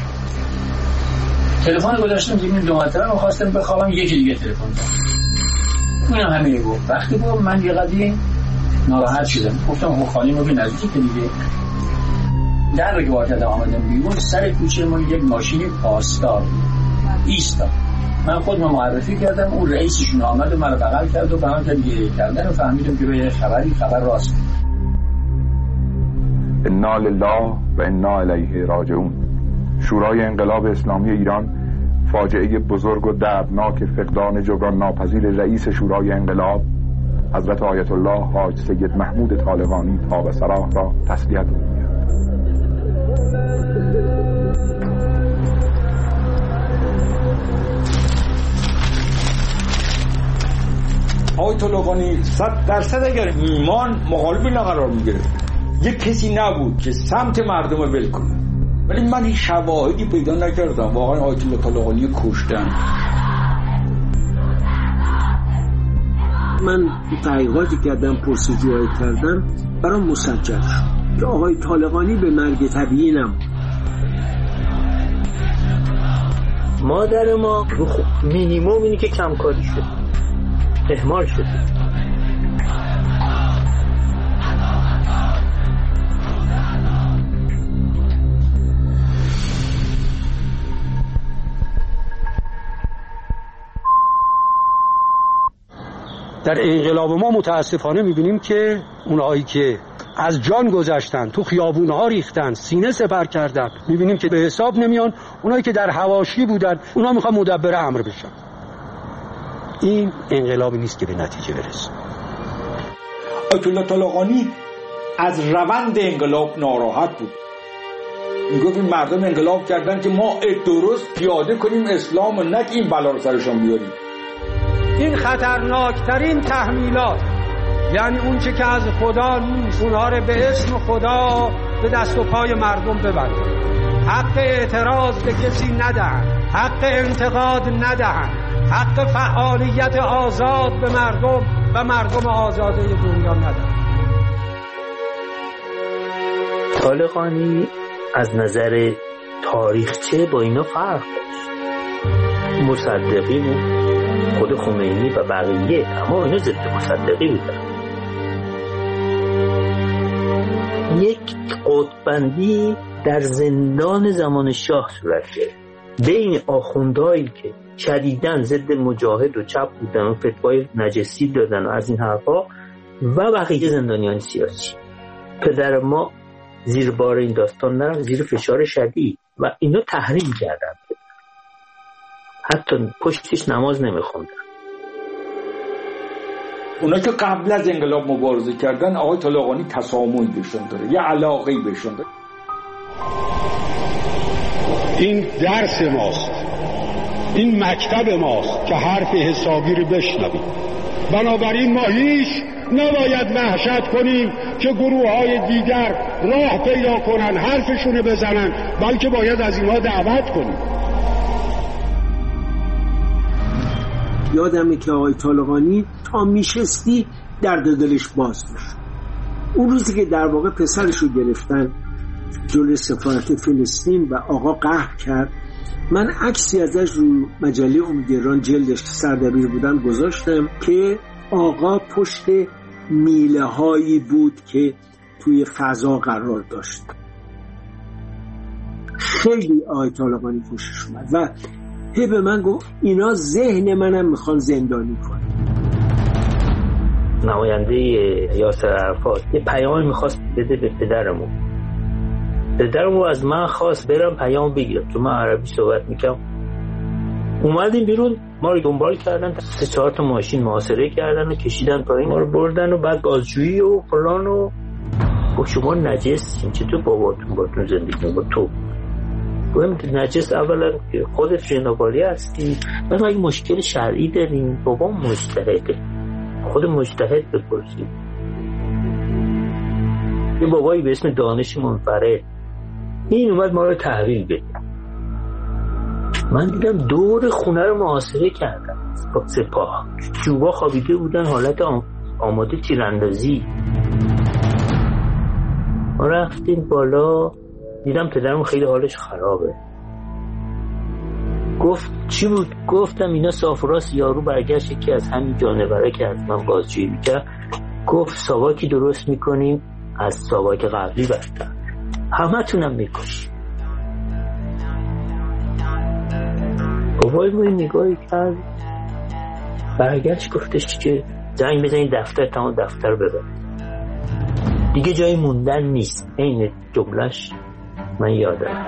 Speaker 24: تلفن گذاشتم دیدم دو مرتبه خواستم بخوابم، یکی دیگه تلفن زد. اینا همه گفت. وقتی گفت من یه قدری ناراحت شدم. گفتم خب خانم رو که نزدیک دیگه. در که وارد آمدم بیرون، سر کوچه ما یک ماشین پاسدار ایستاد. من خودم معرفی کردم، اون رئیسشون آمد و منو بغل کرد و به هم گریه کردن و فهمیدم که به خبری خبر راست.
Speaker 19: انا لله و انا الیه راجعون. شورای انقلاب اسلامی ایران فاجعه بزرگ و دردناک فقدان جبران ناپذیر رئیس شورای انقلاب حضرت آیت الله حاج سید محمود طالقانی طاب ثراه را تسلیت می‌گوید.
Speaker 25: آقای طالقانی صد درصد اگر ایمان مخالف اینا قرار میگرفت، یک کسی نبود که سمت مردم ول کنه، ولی من هیچ شواهدی پیدا نکردم واقعا آیت الله طالقانی کشتن.
Speaker 23: من تحقیقاتی کردم، پرسجوهایی کردم، برام مسجل شد که آقای طالقانی به مرگ طبیعی نموند.
Speaker 22: مادر ما مینیموم اینی که کمکاری شد، اهمال شد.
Speaker 26: در انقلاب ما متاسفانه میبینیم که اونهایی که از جان گذشتن، تو خیابونها ریختن، سینه سپر کردن، میبینیم که به حساب نمیان. اونهایی که در حواشی بودن، اونها میخوان مدبر امر بشن. این انقلابی نیست که به نتیجه برسه.
Speaker 25: آیت الله طالقانی از روند انقلاب ناراحت بود. میگفت این مردم انقلاب کردن که ما درست پیاده کنیم اسلام و نه این بلا رو سرشان بیاریم.
Speaker 26: این خطرناکترین تحمیلات، یعنی اون چه که از خدا نیست، اونها رو به اسم خدا به دست و پای مردم ببندن. حق اعتراض به کسی ندهن، حق انتقاد ندهن، حق فعالیت آزاد به مردم و مردم آزاده دنیا ندهن.
Speaker 22: طالقانی از نظر تاریخچه با اینا فرق داشت. مصدقی بود، خود خمینی و بقیه، اما اینا ضد مصدقی بودن. یک قطب‌بندی در زندان زمان شاه صورت گرفت بین آخوندهایی که شدیداً ضد مجاهد و چپ بودن و فتوای نجسی دادن و از این حرفا و بقیه زندانیان سیاسی. پدر ما زیر بار این داستان نرفت، زیر فشار شدید و اینا تحریم کردن، حتی پشتش نماز نمیخوندن.
Speaker 25: اونا که قبل از انقلاب مبارزه کردن، آقای طالقانی تسامحی بهشون داره، یه علاقه‌ای بهشون داره.
Speaker 2: این درس ماست، این مکتب ماست که حرف حسابی رو بشنویم. بنابراین ما هیچ نباید وحشت کنیم که گروه های دیگر راه پیدا کنن حرفشون رو بزنن، بلکه باید از اینها دعوت کنیم.
Speaker 23: یادمه که آقای طالقانی تا میشستی درد دلش باز میشد. اون روزی که در واقع پسرش رو گرفتن جلوی سفارت فلسطین و آقا قهر کرد، من عکسی ازش رو مجله امیدگران جلدش که سردبیر بودم گذاشتم که آقا پشت میله هایی بود که توی فضا قرار داشت. خیلی آقای طالقانی خوشش اومد و هی به من گفت اینا ذهن منم میخوان زندانی کنن.
Speaker 22: نماینده یاسر عرفات یه پیام میخواست بده به پدرمون. پدرمون از من خواست برم پیام بگیرم، چون من عربی صحبت میکنم. اومدیم بیرون، ما رو دنبال کردن، سه چهار تا ماشین محاصره کردن و کشیدن پایین، ما رو بردن و بعد بازجویی و فلان و با شما نجسین، چطور باباتون باتون زندگی با تو گویم نجس؟ اولا خودت جنابالی هستی، بعد اگه مشکل شرعی داریم بابا مجتهده، خود مجتهد بپرسید. یه بابایی به اسم دانش منفرد این اومد ما رو تحویل بده. من دیدم دور خونه رو محاصره کردن با سپاه، جوبا خوابیده بودن حالت آماده تیراندازی. ما رفتیم بالا، دیدم پدرم خیلی حالش خرابه. گفت چی بود؟ گفتم اینا صاف راست یارو برگشت یکی از همین جانوره که از من بازجویی میکرد، گفت ساواکی درست میکنیم از ساواک قبلی بدتر، همه تونم میکشیم. بابای ما نگاهی کرد، برگشت گفتش که زنگ بزنید دفتر، تمام دفتر رو ببر، دیگه جایی موندن نیست. این جملهش من یادم.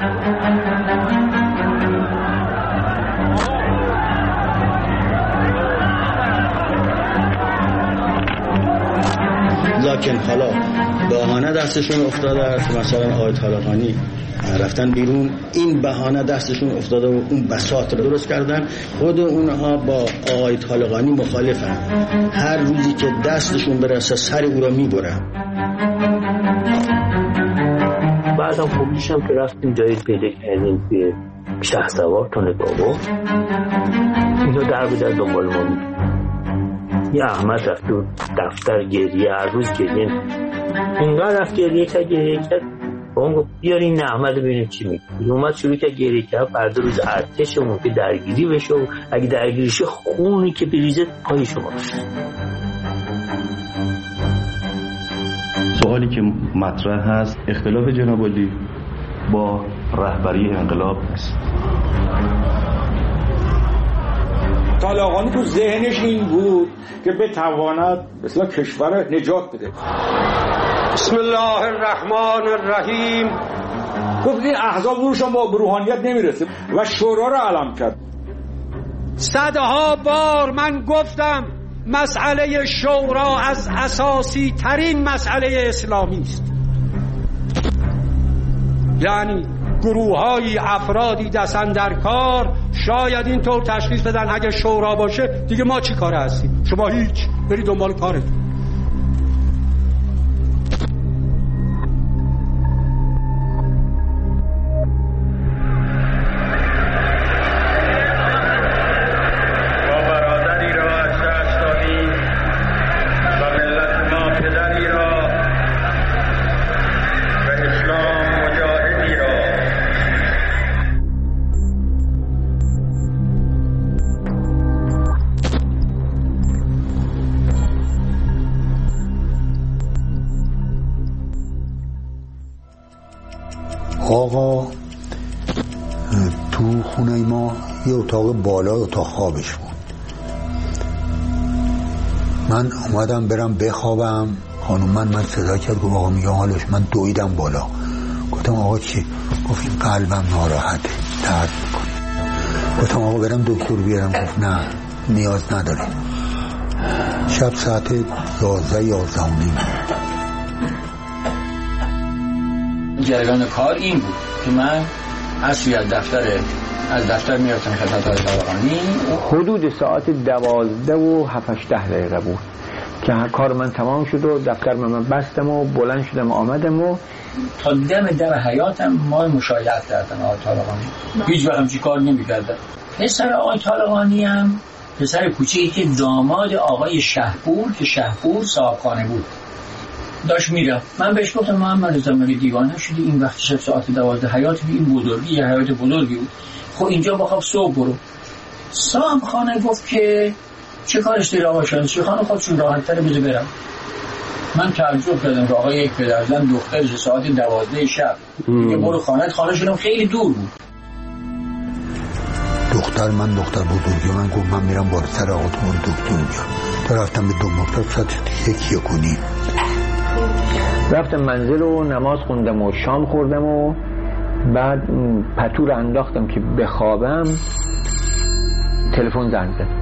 Speaker 3: لکن حالا بهانه دستشون افتاده است، مثلا آقای طالقانی رفتن بیرون، این بهانه دستشون افتاده و اون بساط رو درست کردن. خود اونها با آقای طالقانی مخالفن، هر روزی که دستشون برسه سر او را میبرن.
Speaker 22: بعدم خوبیشم که رفتیم جایی پیدا کردیم توی شهسوار تونه بابا، اینا در به در دنبال ما بود. یه احمد رفت تو دفتر گریه، هر روز گریه، اینقدر رفت گریه که گریه کرد. با اون گفت بیار این احمد ببینیم چی میگه. اومد شروع که گریه کرد، فردا روز ارتش ممکن درگیری بشه و اگه درگیری شه خونی که بریزه پای شما.
Speaker 5: سوالی که مطرح هست اختلاف جناب عالی با رهبری انقلاب است.
Speaker 25: طالقانی تو ذهنش این بود که بتواند مثلا کشور نجات بده.
Speaker 26: بسم الله الرحمن الرحیم.
Speaker 25: گفت این احزاب روشان با روحانیت نمیرسه و شورا رو علم کرد.
Speaker 26: صدها بار من گفتم مسئله شورا از اساسی ترین مسئله اسلامی است. یعنی گروه های افرادی دستن در کار شاید اینطور تشخیص بدن اگه شورا باشه دیگه ما چی کاره هستیم، شما هیچ، بری دنبال کارتون.
Speaker 6: آقا تو خونه ما یه اتاق بالا اتاق خوابش بود. من اومدم برم بخوابم، خانوم من من صدا کرد گفت آقا میگه حالش. من دویدم بالا، گفتم آقا چی؟ گفت این قلبم ناراحته، درد میکنه. گفتم آقا برم دکتر بیارم؟ گفت نه نیاز نداره. شب ساعت یازده یازده و نیم
Speaker 24: جریان کار این بود که من از دفتر از دفتر میرفتم خدمت آقای طالقانی.
Speaker 23: حدود ساعت دوازده و هفتش ده دقیقه بود که کار من تمام شد و دفتر من بستم و بلند شدم آمدم و
Speaker 24: تا دم در حیاتم ما مشایعت کردن آقای طالقانی. هیچ وقت همچی کار نمی کردن. پسر آقای طالقانی هم پسر کوچیکی که داماد آقای شهپور که شهپور صاحبخانه بود داشت میره. من بهش گفتم محمد زمانی دیوانه شدی، این وقت شب ساعت دوازده حیات این بزرگی یه حیات بزرگی بود، خب اینجا بخواب صبح برو. صاحبخانه گفت که چه کارش داری آقا شانسی خانه خودشون راحت تره بذار برم. من تعجب کردم که آقا یک پدرزن دخترش ساعت دوازده شب دیگه برو خانه. خانه شدم خیلی دور بود.
Speaker 6: دختر من دختر بزرگی من گفت من میرم بار سر آقا تو من دکتر میام. تا رفتم به دو مکتب ساعت یکی کنیم
Speaker 23: رفتم منزل و نماز خوندم و شام خوردم و بعد پتو رو انداختم که بخوابم. تلفن زنگ زد.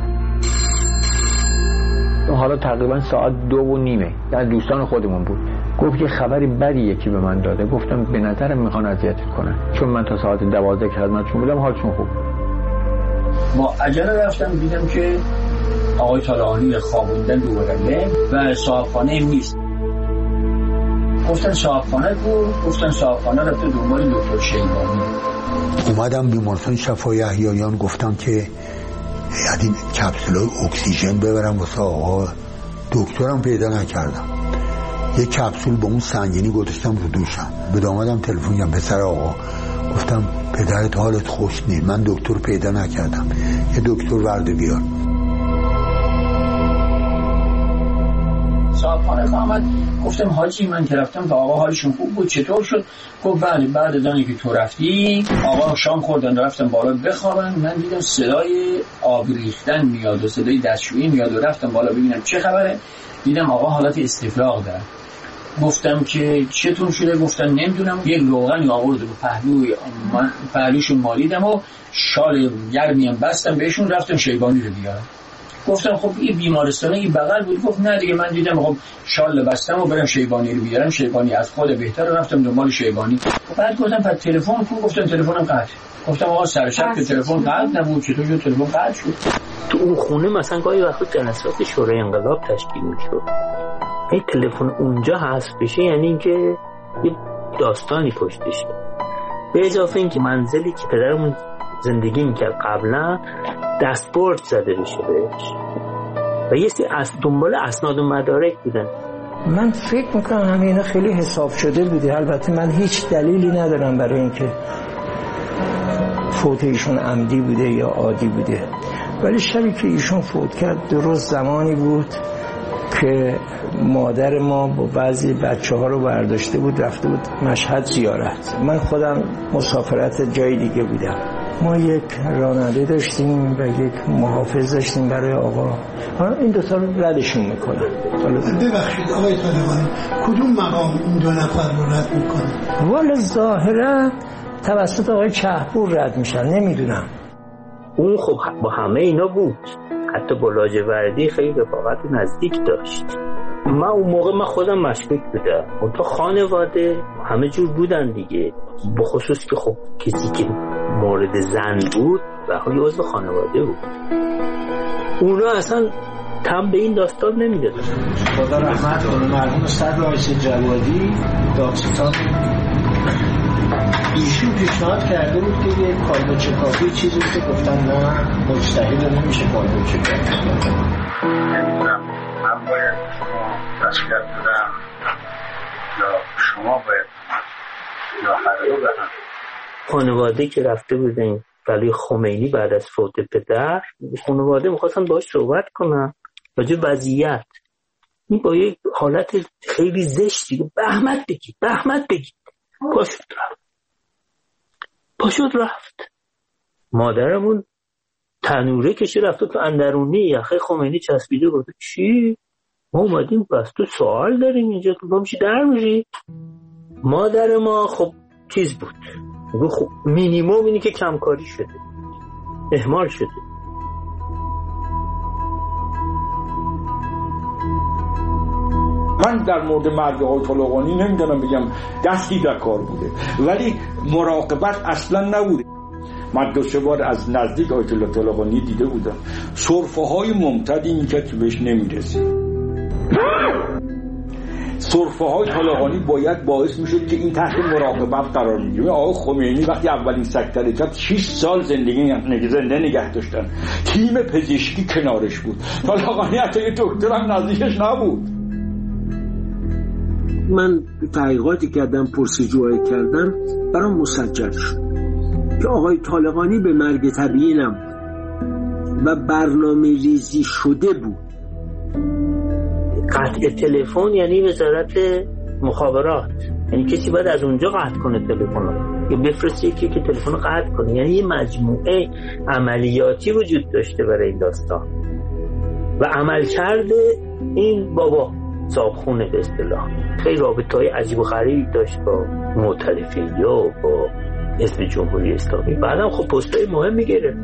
Speaker 23: حالا تقریبا ساعت دو و نیمه در دوستان خودمون بود. گفت که خبری بدی یکی به من داده. گفتم به نظرم میخوان اذیتت کنن، چون من تا ساعت دوازده که خدمتشون بودم حالشون خوب.
Speaker 24: با عجله رفتم دیدم که آقای طالقانی خوابوندن رو بغله و صاحبخانه نیست. گفتن صاحبخانه بود. گفتن صاحبخانه رفته دنبال دکتر شیبانی.
Speaker 6: اومدم بیمارستان شفای احیایان، گفتم که یعنی کپسولای اکسیژن ببرم واسه آقا. دکترم پیدا نکردم. یه کپسول با اون سنگینی گذاشتم رو دوشم. به دامادم تلفن کردم پسر آقا، گفتم پدرت حالت خوش نیست، من دکتر پیدا نکردم، یه دکتر ورده بیار.
Speaker 24: صاحبخانه که آمد گفتم حاجی من که رفتم که آقا حالشون خوب بود چطور شد؟ گفت بله بعد از آنی که تو رفتی آقا شام خوردن رفتم بالا بخوابن. من دیدم صدای آب ریختن میاد و صدای دستشویی میاد و رفتم بالا ببینم چه خبره. دیدم آقا حالت استفراغ داره. گفتم که چطور شده؟ گفتن نمیدونم. یک روغن آورد و پهلوی من پهلوشون مالیدم و شال گرمیم بستم بهشون رفتم شیبانی رو بیارم. گفتم خب این بیمارستانه این بغل بود. گفت نه دیگه من دیدم خب شال بستم و برم شیبانی رو بیارم. شیبانی از خود بهتر رفتم دنبال شیبانی. بعد گفتم بعد تلفن کو؟ گفتم تلفنم قطع. گفتم آقا سر شب که تلفن قطع نبود چطور شد تلفن قطع شد؟
Speaker 22: تو اون خونه مثلا گاهی وقتا جلسات شورای انقلاب تشکیل میشد. این تلفن اونجا حذف بشه یعنی اینکه یه داستانی پشتشه. به اضافه اینکه منزلی که پدرمون زندگی میکرد قبلا دستبرد زده بشه بهش و یه سری از دنبال اسناد و مدارک بودن.
Speaker 23: من فکر میکنم همینا خیلی حساب شده بوده. البته من هیچ دلیلی ندارم برای اینکه فوت ایشون عمدی بوده یا عادی بوده، ولی شبی که ایشون فوت کرد درست زمانی بود که مادر ما با بعضی بچه ها رو برداشته بود رفته بود مشهد زیارت. من خودم مسافرت جای دیگه بودم. ما یک راننده داشتیم و یک محافظ داشتیم برای آقا. حالا این دوتا رو ردشون میکنن.
Speaker 13: ببخشید آقای طالقانی کدوم مقام این دو نفر رو رد میکنن؟
Speaker 23: والا ظاهرا توسط آقای شهپور رد میشن، نمیدونم.
Speaker 22: اون خب با همه اینا بود، حتی با لاجوردی خیلی رفاقت نزدیک داشت. من اون موقع من خودم مشکوک بودم. اون تا خانواده همه جور بودن دیگه، بخصوص که خب کسی که مورد زن بود و خیلی عضو خانواده بود. اونا اصلا تم به این داستان نمیدادن.
Speaker 23: خدا رحمت کنه مرحوم صدر آیشه جوادی دادستان ایشون پیشنهاد کرده بود که یه کالبد چکافی چیزی که گفتن نه مجتهد نمیشه کالبد چکافی.
Speaker 7: من باید شما تسلیت بدم یا شما باید یا هر دو به هم.
Speaker 22: خانواده که رفته بودن ولی خمینی بعد از فوت پدر، خانواده میخواستن باهاش صحبت کنن راجع به وضعیت. این با یک حالت خیلی زشتی به احمد بگید به احمد بگید پاشو پاشد رفت. مادرمون تنوره کشی رفته تو اندرونی یخه خمینی چسبیده بود. چی؟ ما اومدیم بس تو سوال داریم اینجا تو بامشی در میشی؟ مادر ما خب چیز بود، خب مینیموم اینی که کمکاری شده، اهمال شده.
Speaker 25: من در مورد مرگ آقای طالقانی نمیدونم بگم دستی در کار بوده، ولی مراقبت اصلا نبوده. من دو سه بار از نزدیک آیت الله طالقانی دیده بودم، سرفه های ممتدی میکرد که بهش نمیرسید. سرفه های طالقانی باید باعث میشد که این تحت مراقبت قرار میگیره. آقای خمینی وقتی اولین سکته کرد شش سال زندگی زنده نگه داشتن، تیم پزشکی کنارش بود، طالقانی حتی یه دکتر هم نزدیکش نبود.
Speaker 23: من تحقیقاتی کردم، پرسجوهایی کردم، برام مسجل شد که آقای طالقانی به مرگ طبیعی نبود و برنامه ریزی شده بود.
Speaker 22: قطع تلفن یعنی وزارت مخابرات، یعنی کسی باید از اونجا قطع کنه تلفن یا بفرسته یکی که تلفن قطع کنه. یعنی یه مجموعه عملیاتی وجود داشته برای این داستان و عمل کرده این بابا صابخونه به اصطلاح. خیلی رابطه‌های عجیب و غریبی داشت با معترفین یا با حزب جمهوری اسلامی. بعدم خب پست‌های مهم می‌گرفت.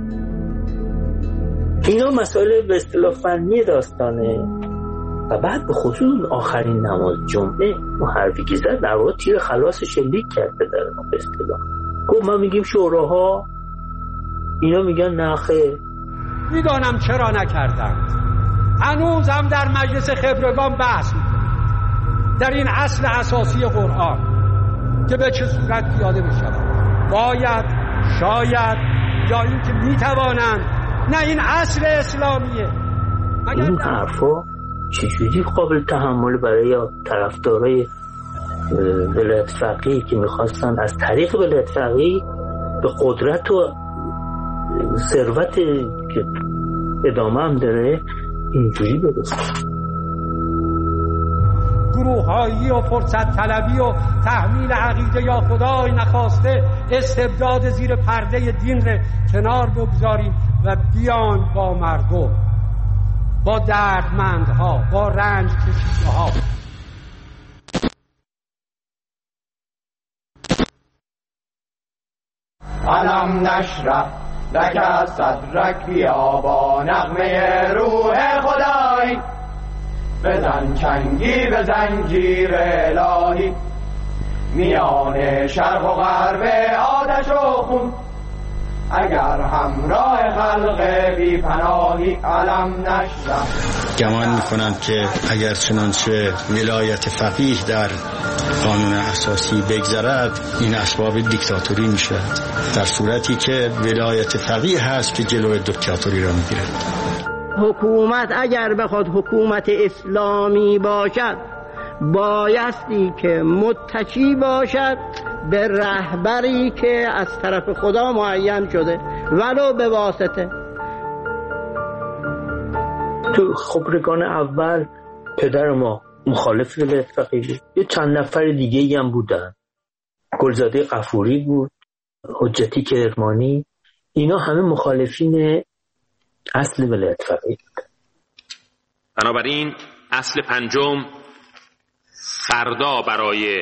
Speaker 22: اینا مسائل به اصطلاح فنی داستانه. و بعد به خصوص آخرین نماز جمعه اون حرفی که زد در واقع تیر خلاص شلیک کرد در ما به اصطلاح. گفت ما میگیم شوراها، اینا میگن نه خیر.
Speaker 26: میدانم چرا نکردند. هنوز هم در مجلس خبرگان بحث میکنند در این اصل اساسی قرآن که به چه صورت پیاده بشود. باید، شاید، یا این که میتوانند. نه این اصل اسلامیه.
Speaker 22: این حرفا چجوری قابل تحمل برای طرفدارای ولایت فقیه که میخواستن از طریق ولایت فقیه به قدرت و ثروت که ادامه هم داره اینجوری برسن.
Speaker 26: گروهایی و فرصت طلبی و تحمیل عقیده یا خدای نخواسته استبداد زیر پرده دین رو کنار بگذاریم و بیان با مردم، با دردمندها، با رنج کشیده ها.
Speaker 8: علم نشرح لک صدرک بیا با نغمه روح خدای، بزن چنگی به زنجیر الهی، میان شرق و غرب آتش و خون، اگر همراه خلق بی پناهی. علم نشرح.
Speaker 3: گمان میکنم که اگر چنانچه ولایت فقیه در قانون اساسی بگذرد این اسباب دیکتاتوری میشود، در صورتی که ولایت فقیه هست که جلوی دیکتاتوری را میگیرد.
Speaker 9: حکومت اگر بخواد حکومت اسلامی باشد بایستی که متکی باشد به رهبری که از طرف خدا معین شده ولو به واسطه.
Speaker 22: تو خبرگان اول پدر ما مخالف ولایت فقیه، یه چند نفر دیگه هم بودن، گلزاده غفوری بود، حجتی کرمانی، اینا همه مخالفین اصل ولایت فقیه.
Speaker 10: بنابراین اصل پنجم فردا برای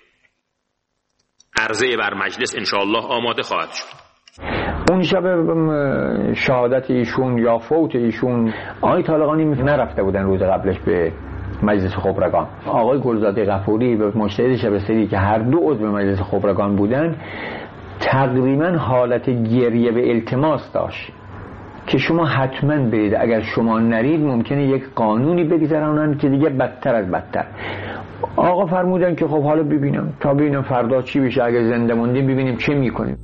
Speaker 10: عرضه بر مجلس انشاءالله آماده خواهد شد.
Speaker 11: اون شب شهادت ایشون یا فوت ایشون آقای طالقانی نرفته بودن روز قبلش به مجلس خبرگان. آقای گلزاده غفوری به مجتهد شبستری که هر دو عضو مجلس خبرگان بودن تقریبا حالت گریه به التماس داشت که شما حتما برید، اگر شما نرید ممکنه یک قانونی بگذرانن که دیگه بدتر از بدتر. آقا فرمودن که خب حالا ببینم تا ببینم فردا چی بشه، اگر زنده موندیم ببینیم چه میکنیم.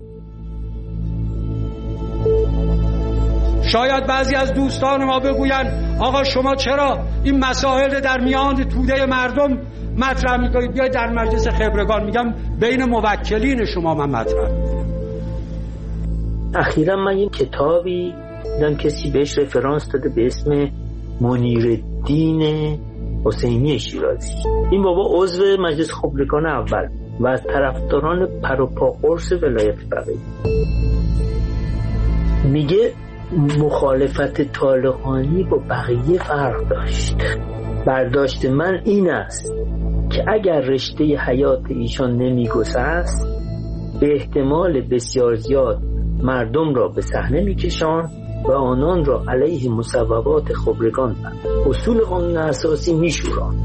Speaker 26: شاید بعضی از دوستان ما بگوین آقا شما چرا این مسائل در میان توده مردم مطرح میکنید؟ بیاید در مجلس خبرگان. میگم بین موکلین شما من مطرح میکنم.
Speaker 22: اخیرا من این کتابی دیدم کسی بهش رفرانس داده به اسم منیرالدین حسینی شیرازی. این بابا عضو مجلس خبرگان اول و از طرفداران پروپا قرص ولایت فقیه. میگه مخالفت طالقانی با بقیه فرق داشت. برداشت من این است که اگر رشته حیات ایشان نمیگسست به احتمال بسیار زیاد مردم را به صحنه میکشان و آنان را علیه مصوبات خبرگان و اصول قانون اساسی میشوراند.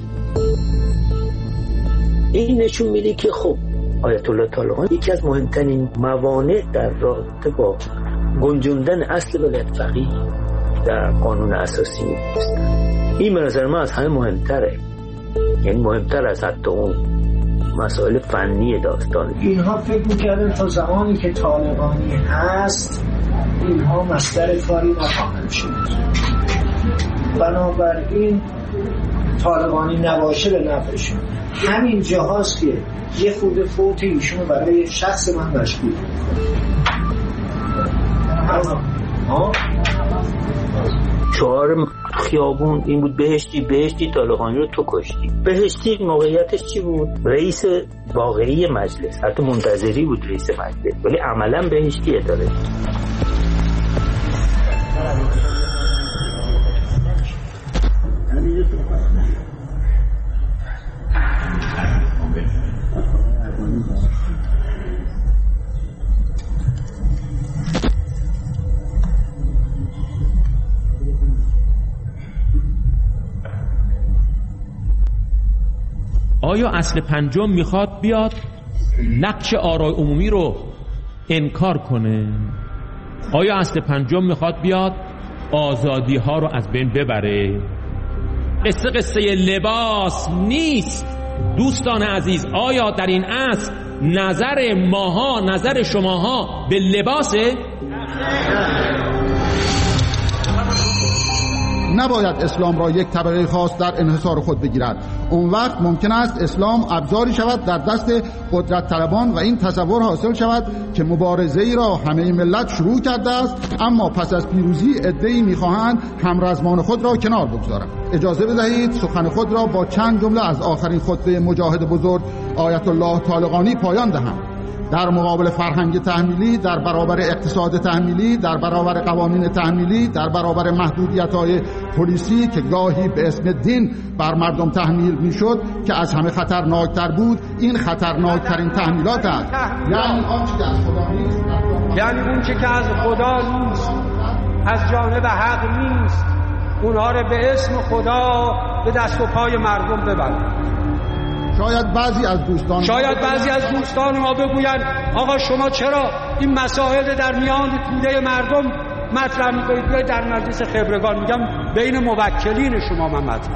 Speaker 22: این نشون میده که خب آیت الله طالقانی یکی از مهمترین موانع در رابطه با گنجوندن اصل ولایت فقیه در قانون اساسی میدونست. این به نظر من از همه مهمتره، یعنی مهمتر از حتی اون مسائل فنی داستان.
Speaker 24: اینها فکر میکردن تا زمانی که طالقانی هست اینها مصدر کاری نخواهند شد، بنابراین طالقانی نباشه به نفعشون. همین جاهاست که یه خود فوت ایشونو برای شخص من مشکول
Speaker 22: ها. شعار خیابون این بود بهشتی بهشتی طالقانی رو تو کشتی. بهشتی موقعیتش چی بود؟ رئیس واقعی مجلس، حتی منتظری بود رئیس مجلس، ولی عملا بهشتی اداره.
Speaker 10: آیا اصل پنجم میخواد بیاد نقش آرای عمومی رو انکار کنه؟ آیا اصل پنجم میخواد بیاد آزادی ها رو از بین ببره؟ قصه قصه لباس نیست دوستان عزیز. آیا در این اصل نظر ماها، نظر شماها به لباسه؟
Speaker 4: نباید اسلام را یک طبقه خاص در انحصار خود بگیرد. اون وقت ممکن است اسلام ابزاری شود در دست قدرت طلبان و این تصور حاصل شود که مبارزه ای را همه ملت شروع کرده است، اما پس از پیروزی عده‌ای می‌خواهند همرزمان خود را کنار بگذارند. اجازه بدهید سخن خود را با چند جمله از آخرین خطبه مجاهد بزرگ آیت الله طالقانی پایان دهم. در مقابل فرهنگ تحمیلی، در برابر اقتصاد تحمیلی، در برابر قوانین تحمیلی، در برابر محدودیت‌های پلیسی که گاهی به اسم دین بر مردم تحمیل می‌شد که از همه خطرناکتر بود، این خطرناکترین تحمیلات است. یعنی آنچه که از خدا نیست،
Speaker 26: یعنی اونچه که از خدا نیست، از جانب حق نیست، اونها رو به اسم خدا به دست و پای مردم ببرند.
Speaker 4: شاید بعضی از دوستان
Speaker 26: شاید بعضی از دوستان ما بگویند آقا شما چرا این مسائل در میان توده مردم مطرح می‌کنید در مجلس خبرگان؟ میگم بین موکلین شما من مطرح.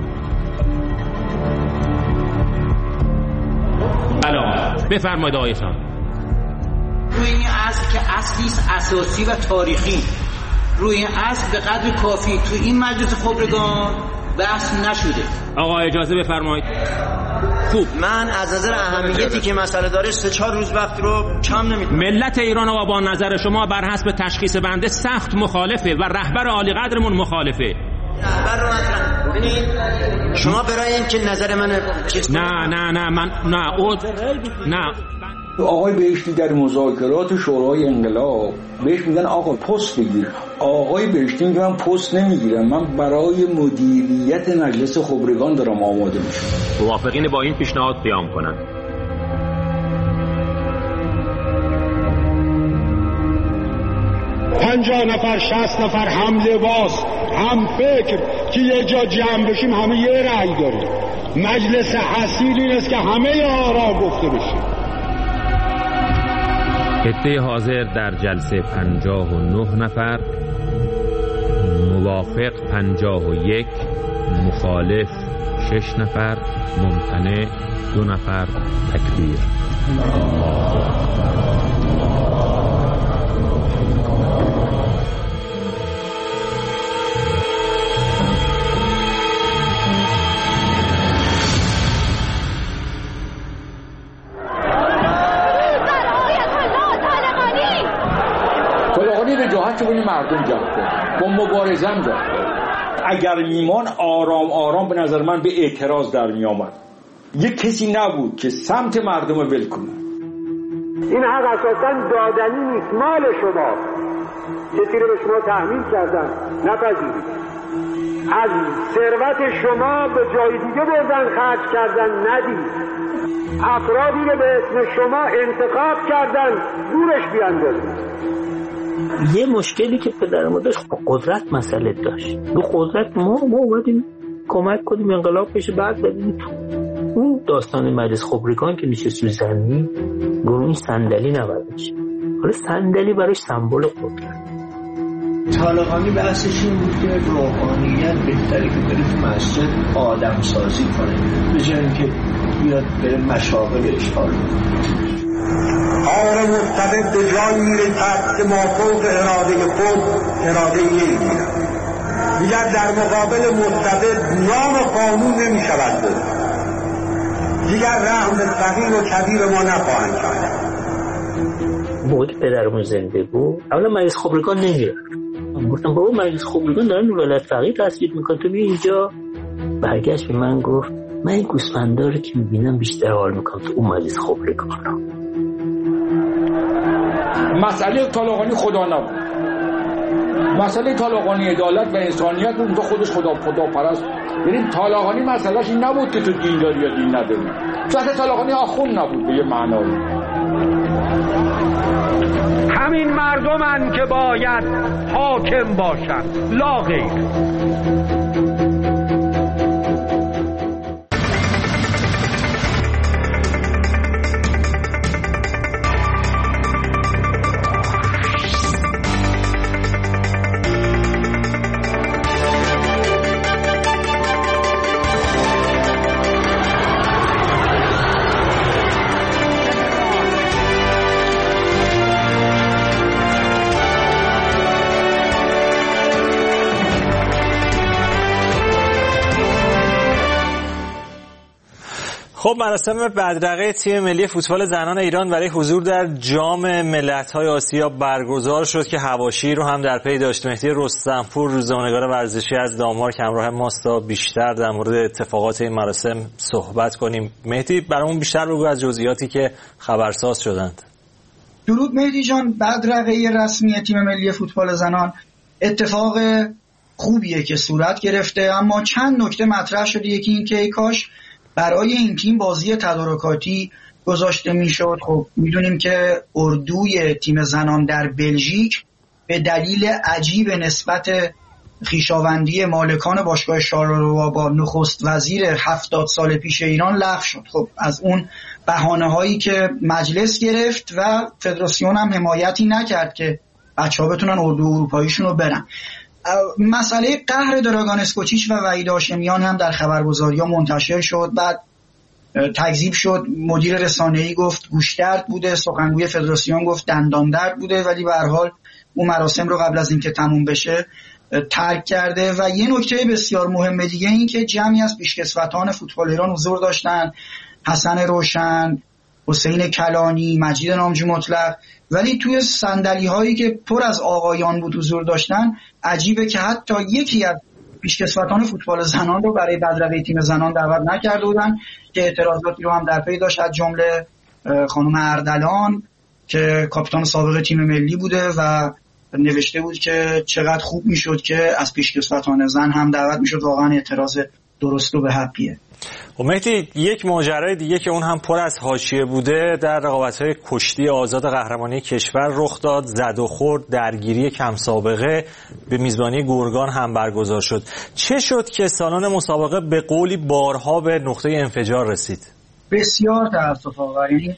Speaker 10: بله بفرمایید آقایان.
Speaker 12: روی این اصل که اصلی است اساسی و تاریخی، روی این اصل به قدر کافی تو این مجلس خبرگان بحث نشده.
Speaker 10: آقا اجازه بفرمایید. خوب،
Speaker 15: من از نظر اهمیتی که مسئله داره سه چهار روز وقت رو کم نمیدونم.
Speaker 10: ملت ایران آقا با نظر شما بر حسب تشخیص بنده سخت مخالفه و رهبر عالی قدرمون مخالفه.
Speaker 15: رهبر رو مطرح ببینید شما برای این که نظر من
Speaker 10: نه نه نه من نه او نه
Speaker 25: آقای بهشتی در مذاکرات شورای انقلاب بهش میگن آقا پست بگیر. آقای بهشتی میگه من پست نمیگیرم، من برای مدیریت مجلس خبرگان دارم آماده میشم.
Speaker 10: موافقین با این پیشنهاد قیام کنن.
Speaker 2: پنجاه نفر شصت نفر هم لباس هم فکر که یه جا جمع بشیم همه یه رأی داریم. مجلس حصیل این است که همه آرا گفته بشه.
Speaker 10: عده حاضر در جلسه پنجاه و نه نفر، موافق پنجاه و یک، مخالف شش نفر، ممتنع دو نفر. تکبیر.
Speaker 25: وجاهت رو مردم جمع کنه، با مبارزه جمع. اگر میمان آرام آرام به نظر من به اعتراض در می آمد. یه کسی نبود که سمت مردم رو ول کنه.
Speaker 26: این حق اساساً دادنی نیست، مال شما. کسی رو به شما تحمیل کردن، نپذیرید. از ثروت شما به جای دیگه بردن خرج کردن، ندید. افرادی رو به اسم شما انتخاب کردن، دورش بیاندازید.
Speaker 22: یه مشکلی که پدر ما داشت، قدرت مسئله داشت. دو قدرت ما ما اومدیم کمک کنیم انقلاب بشه، بعد بدیم اون داستان مجلس خبرگان که نشست رو زمین گروه صندلی نباید بشه. حالا صندلی براش سمبل قدرت.
Speaker 1: طالقانی بحثش این بود که روحانیت بهتره که بره تو مسجد آدم سازی کنه به جای اینکه بیاد بره مشاغل اشغال کنه.
Speaker 2: آر مستبد به جایی میرسد که مافوق اراده خود اراده نمیگیرد. دیگر در مقابل مستبد نام قانون نمیشود بود. دیگر رحم به صغیر و کبیر ما نخواهند کرد.
Speaker 22: موقعی پدرمون زنده بود اولا مجلس خبرگان نمیره. من گفتم بابا مجلس خبرگان دارن ولایت فقیه تصویب میکنن، تو بیا اینجا. برگشت به من گفت من این گوسفندا رو که میبینم بیشتر حال میکنم تو اون مجلس خبرگان ها.
Speaker 25: مسئله طالقانی خدا نبود، مسئله طالقانی عدالت و انسانیت بود. تو خودش خدا خدا پرست. یعنی طالقانی مسئلهش این نبود که تو دین داری یا دین نداری. اصلا طالقانی آخوند نبود به یه معنایی.
Speaker 26: همین مردمن که باید حاکم باشن، لا غیر.
Speaker 14: خب مراسم بدرقه تیم ملی فوتبال زنان ایران برای حضور در جام ملت‌های آسیا برگزار شد که حواشی رو هم در پی داشت. مهدی رستمپور روزنامه‌نگار ورزشی از دانمارک همراه ماست تا بیشتر در مورد اتفاقات این مراسم صحبت کنیم. مهدی برامون بیشتر بگو از جزئیاتی که خبرساز شدند.
Speaker 16: درود مهدی جان. بدرقه رسمی تیم ملی فوتبال زنان اتفاق خوبیه که صورت گرفته، اما چند نکته مطرح شده. یکی این که کاش برای این تیم بازی تدارکاتی گذاشته میشد. خب میدونیم که اردوی تیم زنان در بلژیک به دلیل عجیب نسبت خویشاوندی مالکان باشگاه شارلروا با نخست وزیر هفتاد سال پیش ایران لغو شد. خب از اون بهانه هایی که مجلس گرفت و فدراسیون هم حمایتی نکرد که بچه ها بتونن اردو اروپاییشون رو برن. مسئله قهر دراگان اسکوچیچ و وحید هاشمیان هم در خبرگزاری‌ها منتشر شد. بعد تکذیب شد. مدیر رسانه‌ای گفت گوشدرد بوده، سخنگوی فدراسیون گفت دندان درد بوده، ولی به هر حال اون مراسم رو قبل از اینکه تموم بشه ترک کرده. و یه نکته بسیار مهم دیگه این که جمعی از پیشکسوتان فوتبال ایران حضور داشتن، حسن روشن، حسین کلانی، مجید نامجو مطلق، ولی توی صندلی هایی که پر از آقایان بود حضور داشتن. عجیبه که حتی یکی از پیشکسوتان فوتبال زنان رو برای بدرقه تیم زنان دعوت نکرده بودن که اعتراضاتی رو هم در پی داشت، از جمله خانم اردلان که کاپیتان سابق تیم ملی بوده و نوشته بود که چقدر خوب میشد که از پیشکسوتان زن هم دعوت میشد. واقعا اعتراض درست و به حقیه.
Speaker 14: و مهدی یک ماجرای دیگه که اون هم پر از حاشیه بوده در رقابت‌های کشتی آزاد قهرمانی کشور رخ داد. زد و خورد، درگیری کم سابقه به میزبانی گرگان هم برگزار شد. چه شد که سالن مسابقه به قولی بارها به نقطه انفجار رسید؟
Speaker 16: بسیار تأسف‌آور. یعنی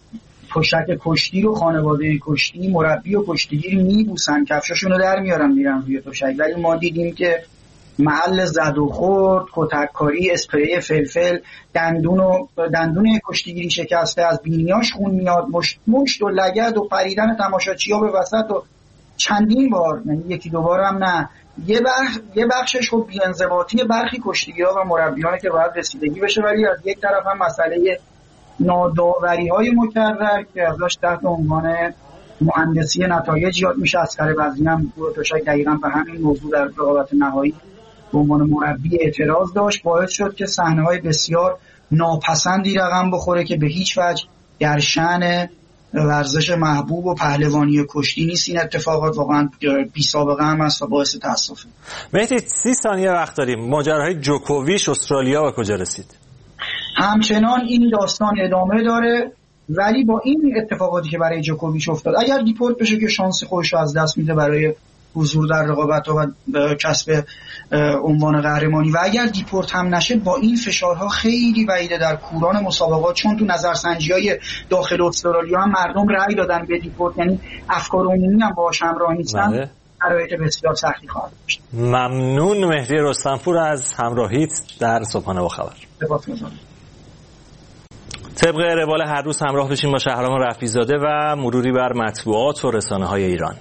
Speaker 16: تشک کشتی رو خانواده کشتی، مربی و کشتیگیر میبوسن، کفشاشون رو در میارن میرن روی تشک، ولی ما دیدیم که محل زد و خورد، کتککاری، اسپری فلفل، دندون و دندون کشتیگیری شکسته، از بینیاش خون میاد، مشت, مشت و لگد و پریدن تماشاچی‌ها به وسط و چندین بار، یعنی یکی دو بار هم نه. یه بخش یه بخشش خب بی‌انضباطی برخی کشتیگیرها و مربیانه که باید رسیدگی بشه، ولی از یک طرف هم مسئله ناداوری‌های مکرر که ازش تحت عنوان مهندسی نتایج یاد میشه. اسقر بزمی هم تشک دقیقاً به همین موضوع در رقابت نهایی به عنوان مربی اعتراض داشت، باعث شد که صحنه‌های بسیار ناپسندی رقم بخوره که به هیچ وجه در شأن ورزش محبوب و پهلوانی کشتی نیست. این اتفاقات واقعا بی سابقه هم است و باعث تاسفه.
Speaker 14: مهدی سی ثانیه وقت داریم. ماجراهای جوکوویچ استرالیا به کجا رسید؟
Speaker 16: همچنان این داستان ادامه داره، ولی با این اتفاقاتی که برای جوکوویچ افتاد، اگر دیپورت بشه که شانس خودش رو از دست میده برای حضور در رقابت و کسب عنوان قهرمانی، و اگر دیپورت هم نشه با این فشارها خیلی بعیده در کوران مسابقات، چون تو نظرسنجی‌های داخل استرالیا هم مردم رأی دادن به دیپورت، یعنی افکار عمومی هم باهاش همراه نیستن، شرایط بسیار سختی خواهد داشت.
Speaker 14: ممنون مهدی رستمپور از همراهیت در صبحانه با خبر.
Speaker 16: سپاسگزارم.
Speaker 14: طبق روال هر روز همراه بشیم با شهرام رفیع‌زاده و مروری بر مطبوعات و رسانه‌های ایران.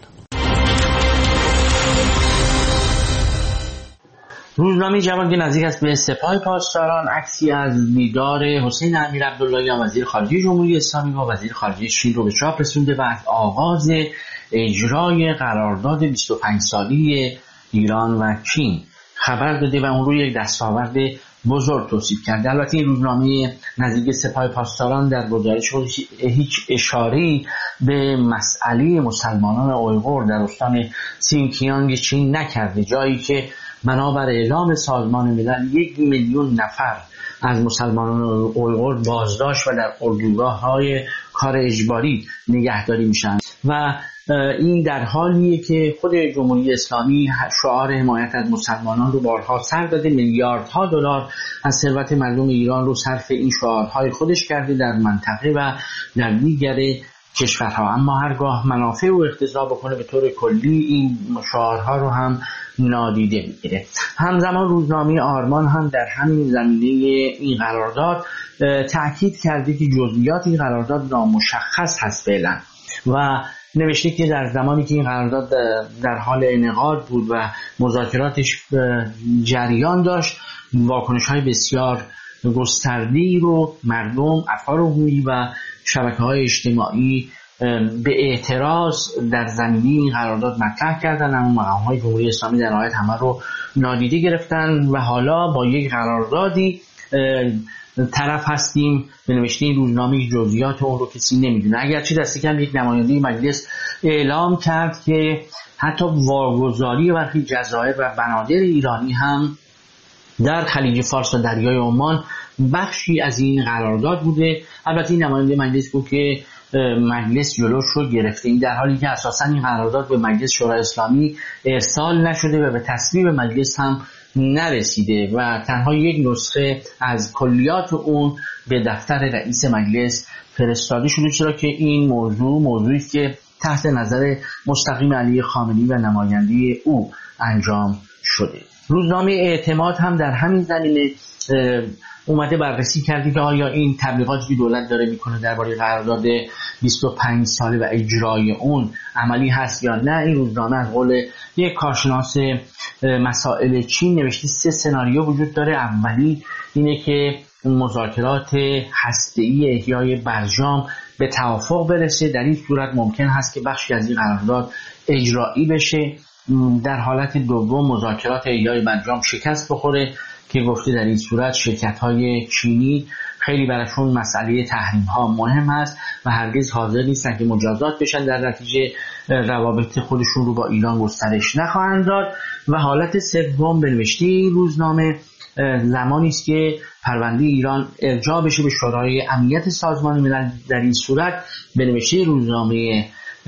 Speaker 5: روزنامه جوان که نزدیک است به سپاه پاسداران عکسی از دیدار حسین امیر عبداللهیان وزیر خارجه جمهوری اسلامی با وزیر خارجه چین رو به چاپ رسونده و از آغاز اجرای قرارداد بیست و پنج سالی ایران و چین خبر داده و اون رو یک دستاورد بزرگ توصیف کرده. البته این روزنامه نزدیک سپاه پاسداران در گزارش خودش هیچ اشاره‌ای به مسئله مسلمانان اویغور در استان سینکیانگ چین نکرده، جایی که بنابر اعلام سازمان ملل یک میلیون نفر از مسلمانان اویغور بازداشت و در اردوگاه‌های کار اجباری نگهداری میشن و این در حالیه که خود جمهوری اسلامی شعار حمایت از مسلمانان رو بارها سر داده، میلیاردها دلار از ثروت مردم ایران رو صرف این شعارهای خودش کرده در منطقه و در دیگر کشورها، اما هرگاه منافع رو اقتضا بکنه به طور کلی این شعارها رو هم نادیده میگیره. همزمان روزنامه آرمان هم در همین زمینه این قرارداد تأکید کرده که جزئیات این قرارداد نامشخص هست فعلا و نوشته که در زمانی که این قرارداد در حال انعقاد بود و مذاکراتش جریان داشت، واکنش‌های بسیار گسترده‌ای رو مردم، افکار عمومی و شبکه‌های اجتماعی به اعتراض در زمینه این قرارداد مطرح کردن، اما مقام‌های جمهوری اسلامی در نهایت همه رو نادیده گرفتن و حالا با یک قراردادی طرف هستیم. به نوشته این روزنامه جزئیات اون رو کسی نمیدونه، اگرچه دست کم یک نماینده مجلس اعلام کرد که حتی واگذاری برخی جزایر و بنادر ایرانی هم در خلیج فارس و دریای عمان بخشی از این قرارداد بوده. البته این نماینده مجلس بود که مجلس جلوش رو گرفته، این در حالی که اساساً این قرارداد به مجلس شورای اسلامی ارسال نشده و به تصویب مجلس هم نرسیده و تنها یک نسخه از کلیات اون به دفتر رئیس مجلس فرستاده شده، چرا که این موضوع موضوعی که تحت نظر مستقیم علی خامنه‌ای و نماینده او انجام شده. روزنامه اعتماد هم در همین زمینه اومده بررسی کرده که آیا این تبلیغاتی که دولت داره میکنه درباره قرارداد بیست و پنج ساله و اجرای اون عملی هست یا نه. این روزنامه از قول یک کارشناس مسائل چین نوشته سه سناریو وجود داره. اولی اینه که مذاکرات هسته‌ای احیای برجام به توافق برسه، در این صورت ممکن هست که بخشی از این قرارداد اجرایی بشه. در حالت دوم مذاکرات احیای برجام شکست بخوره که گفته در این صورت شرکت‌های چینی خیلی براشون مسئله تحریم‌ها مهم است و هرگز حاضر نیستن که مجازات بشن، در نتیجه روابط خودشون رو با ایران گسترش نخواهند داد. و حالت سوم به نوشته این روزنامه زمانی است که پرونده ایران ارجاع بشه به شورای امنیت سازمان ملل. در این صورت به نوشته روزنامه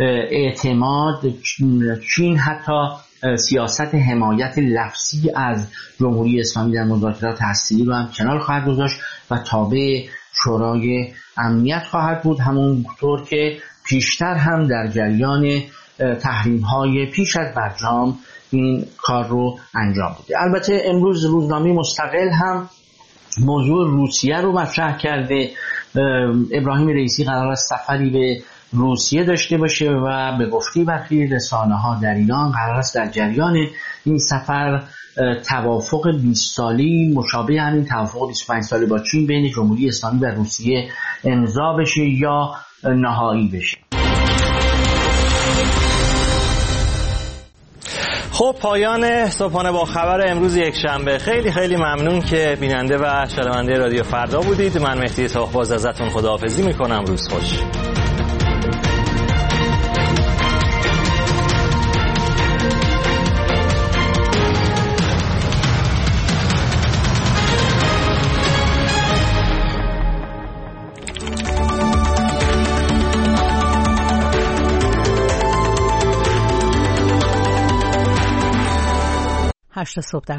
Speaker 5: اعتماد چین حتی سیاست حمایت لفظی از جمهوری اسلامی در مذاکرات هسته‌ای رو هم کنار خواهد گذاشت و تابع شورای امنیت خواهد بود، همونطور که پیشتر هم در جریان تحریم‌های پیش از برجام این کار رو انجام داده. البته امروز روزنامه مستقل هم موضوع روسیه رو مطرح کرده. ابراهیم رئیسی قرار است سفری به روسیه داشته باشه و به گفته برخی رسانه‌ها در ایران قرار است در جریان این سفر توافق بیست سالی مشابه همین توافق بیست و پنج ساله با چین بین جمهوری اسلامی و روسیه امضا بشه یا نهایی بشه.
Speaker 14: خب پایان صبحانه با خبر امروز یک شنبه. خیلی خیلی ممنون که بیننده و شنونده رادیو فردا بودید. من مهدی تاهباز ازتون خداحافظی میکنم. روز خوش.
Speaker 6: هشت صبح در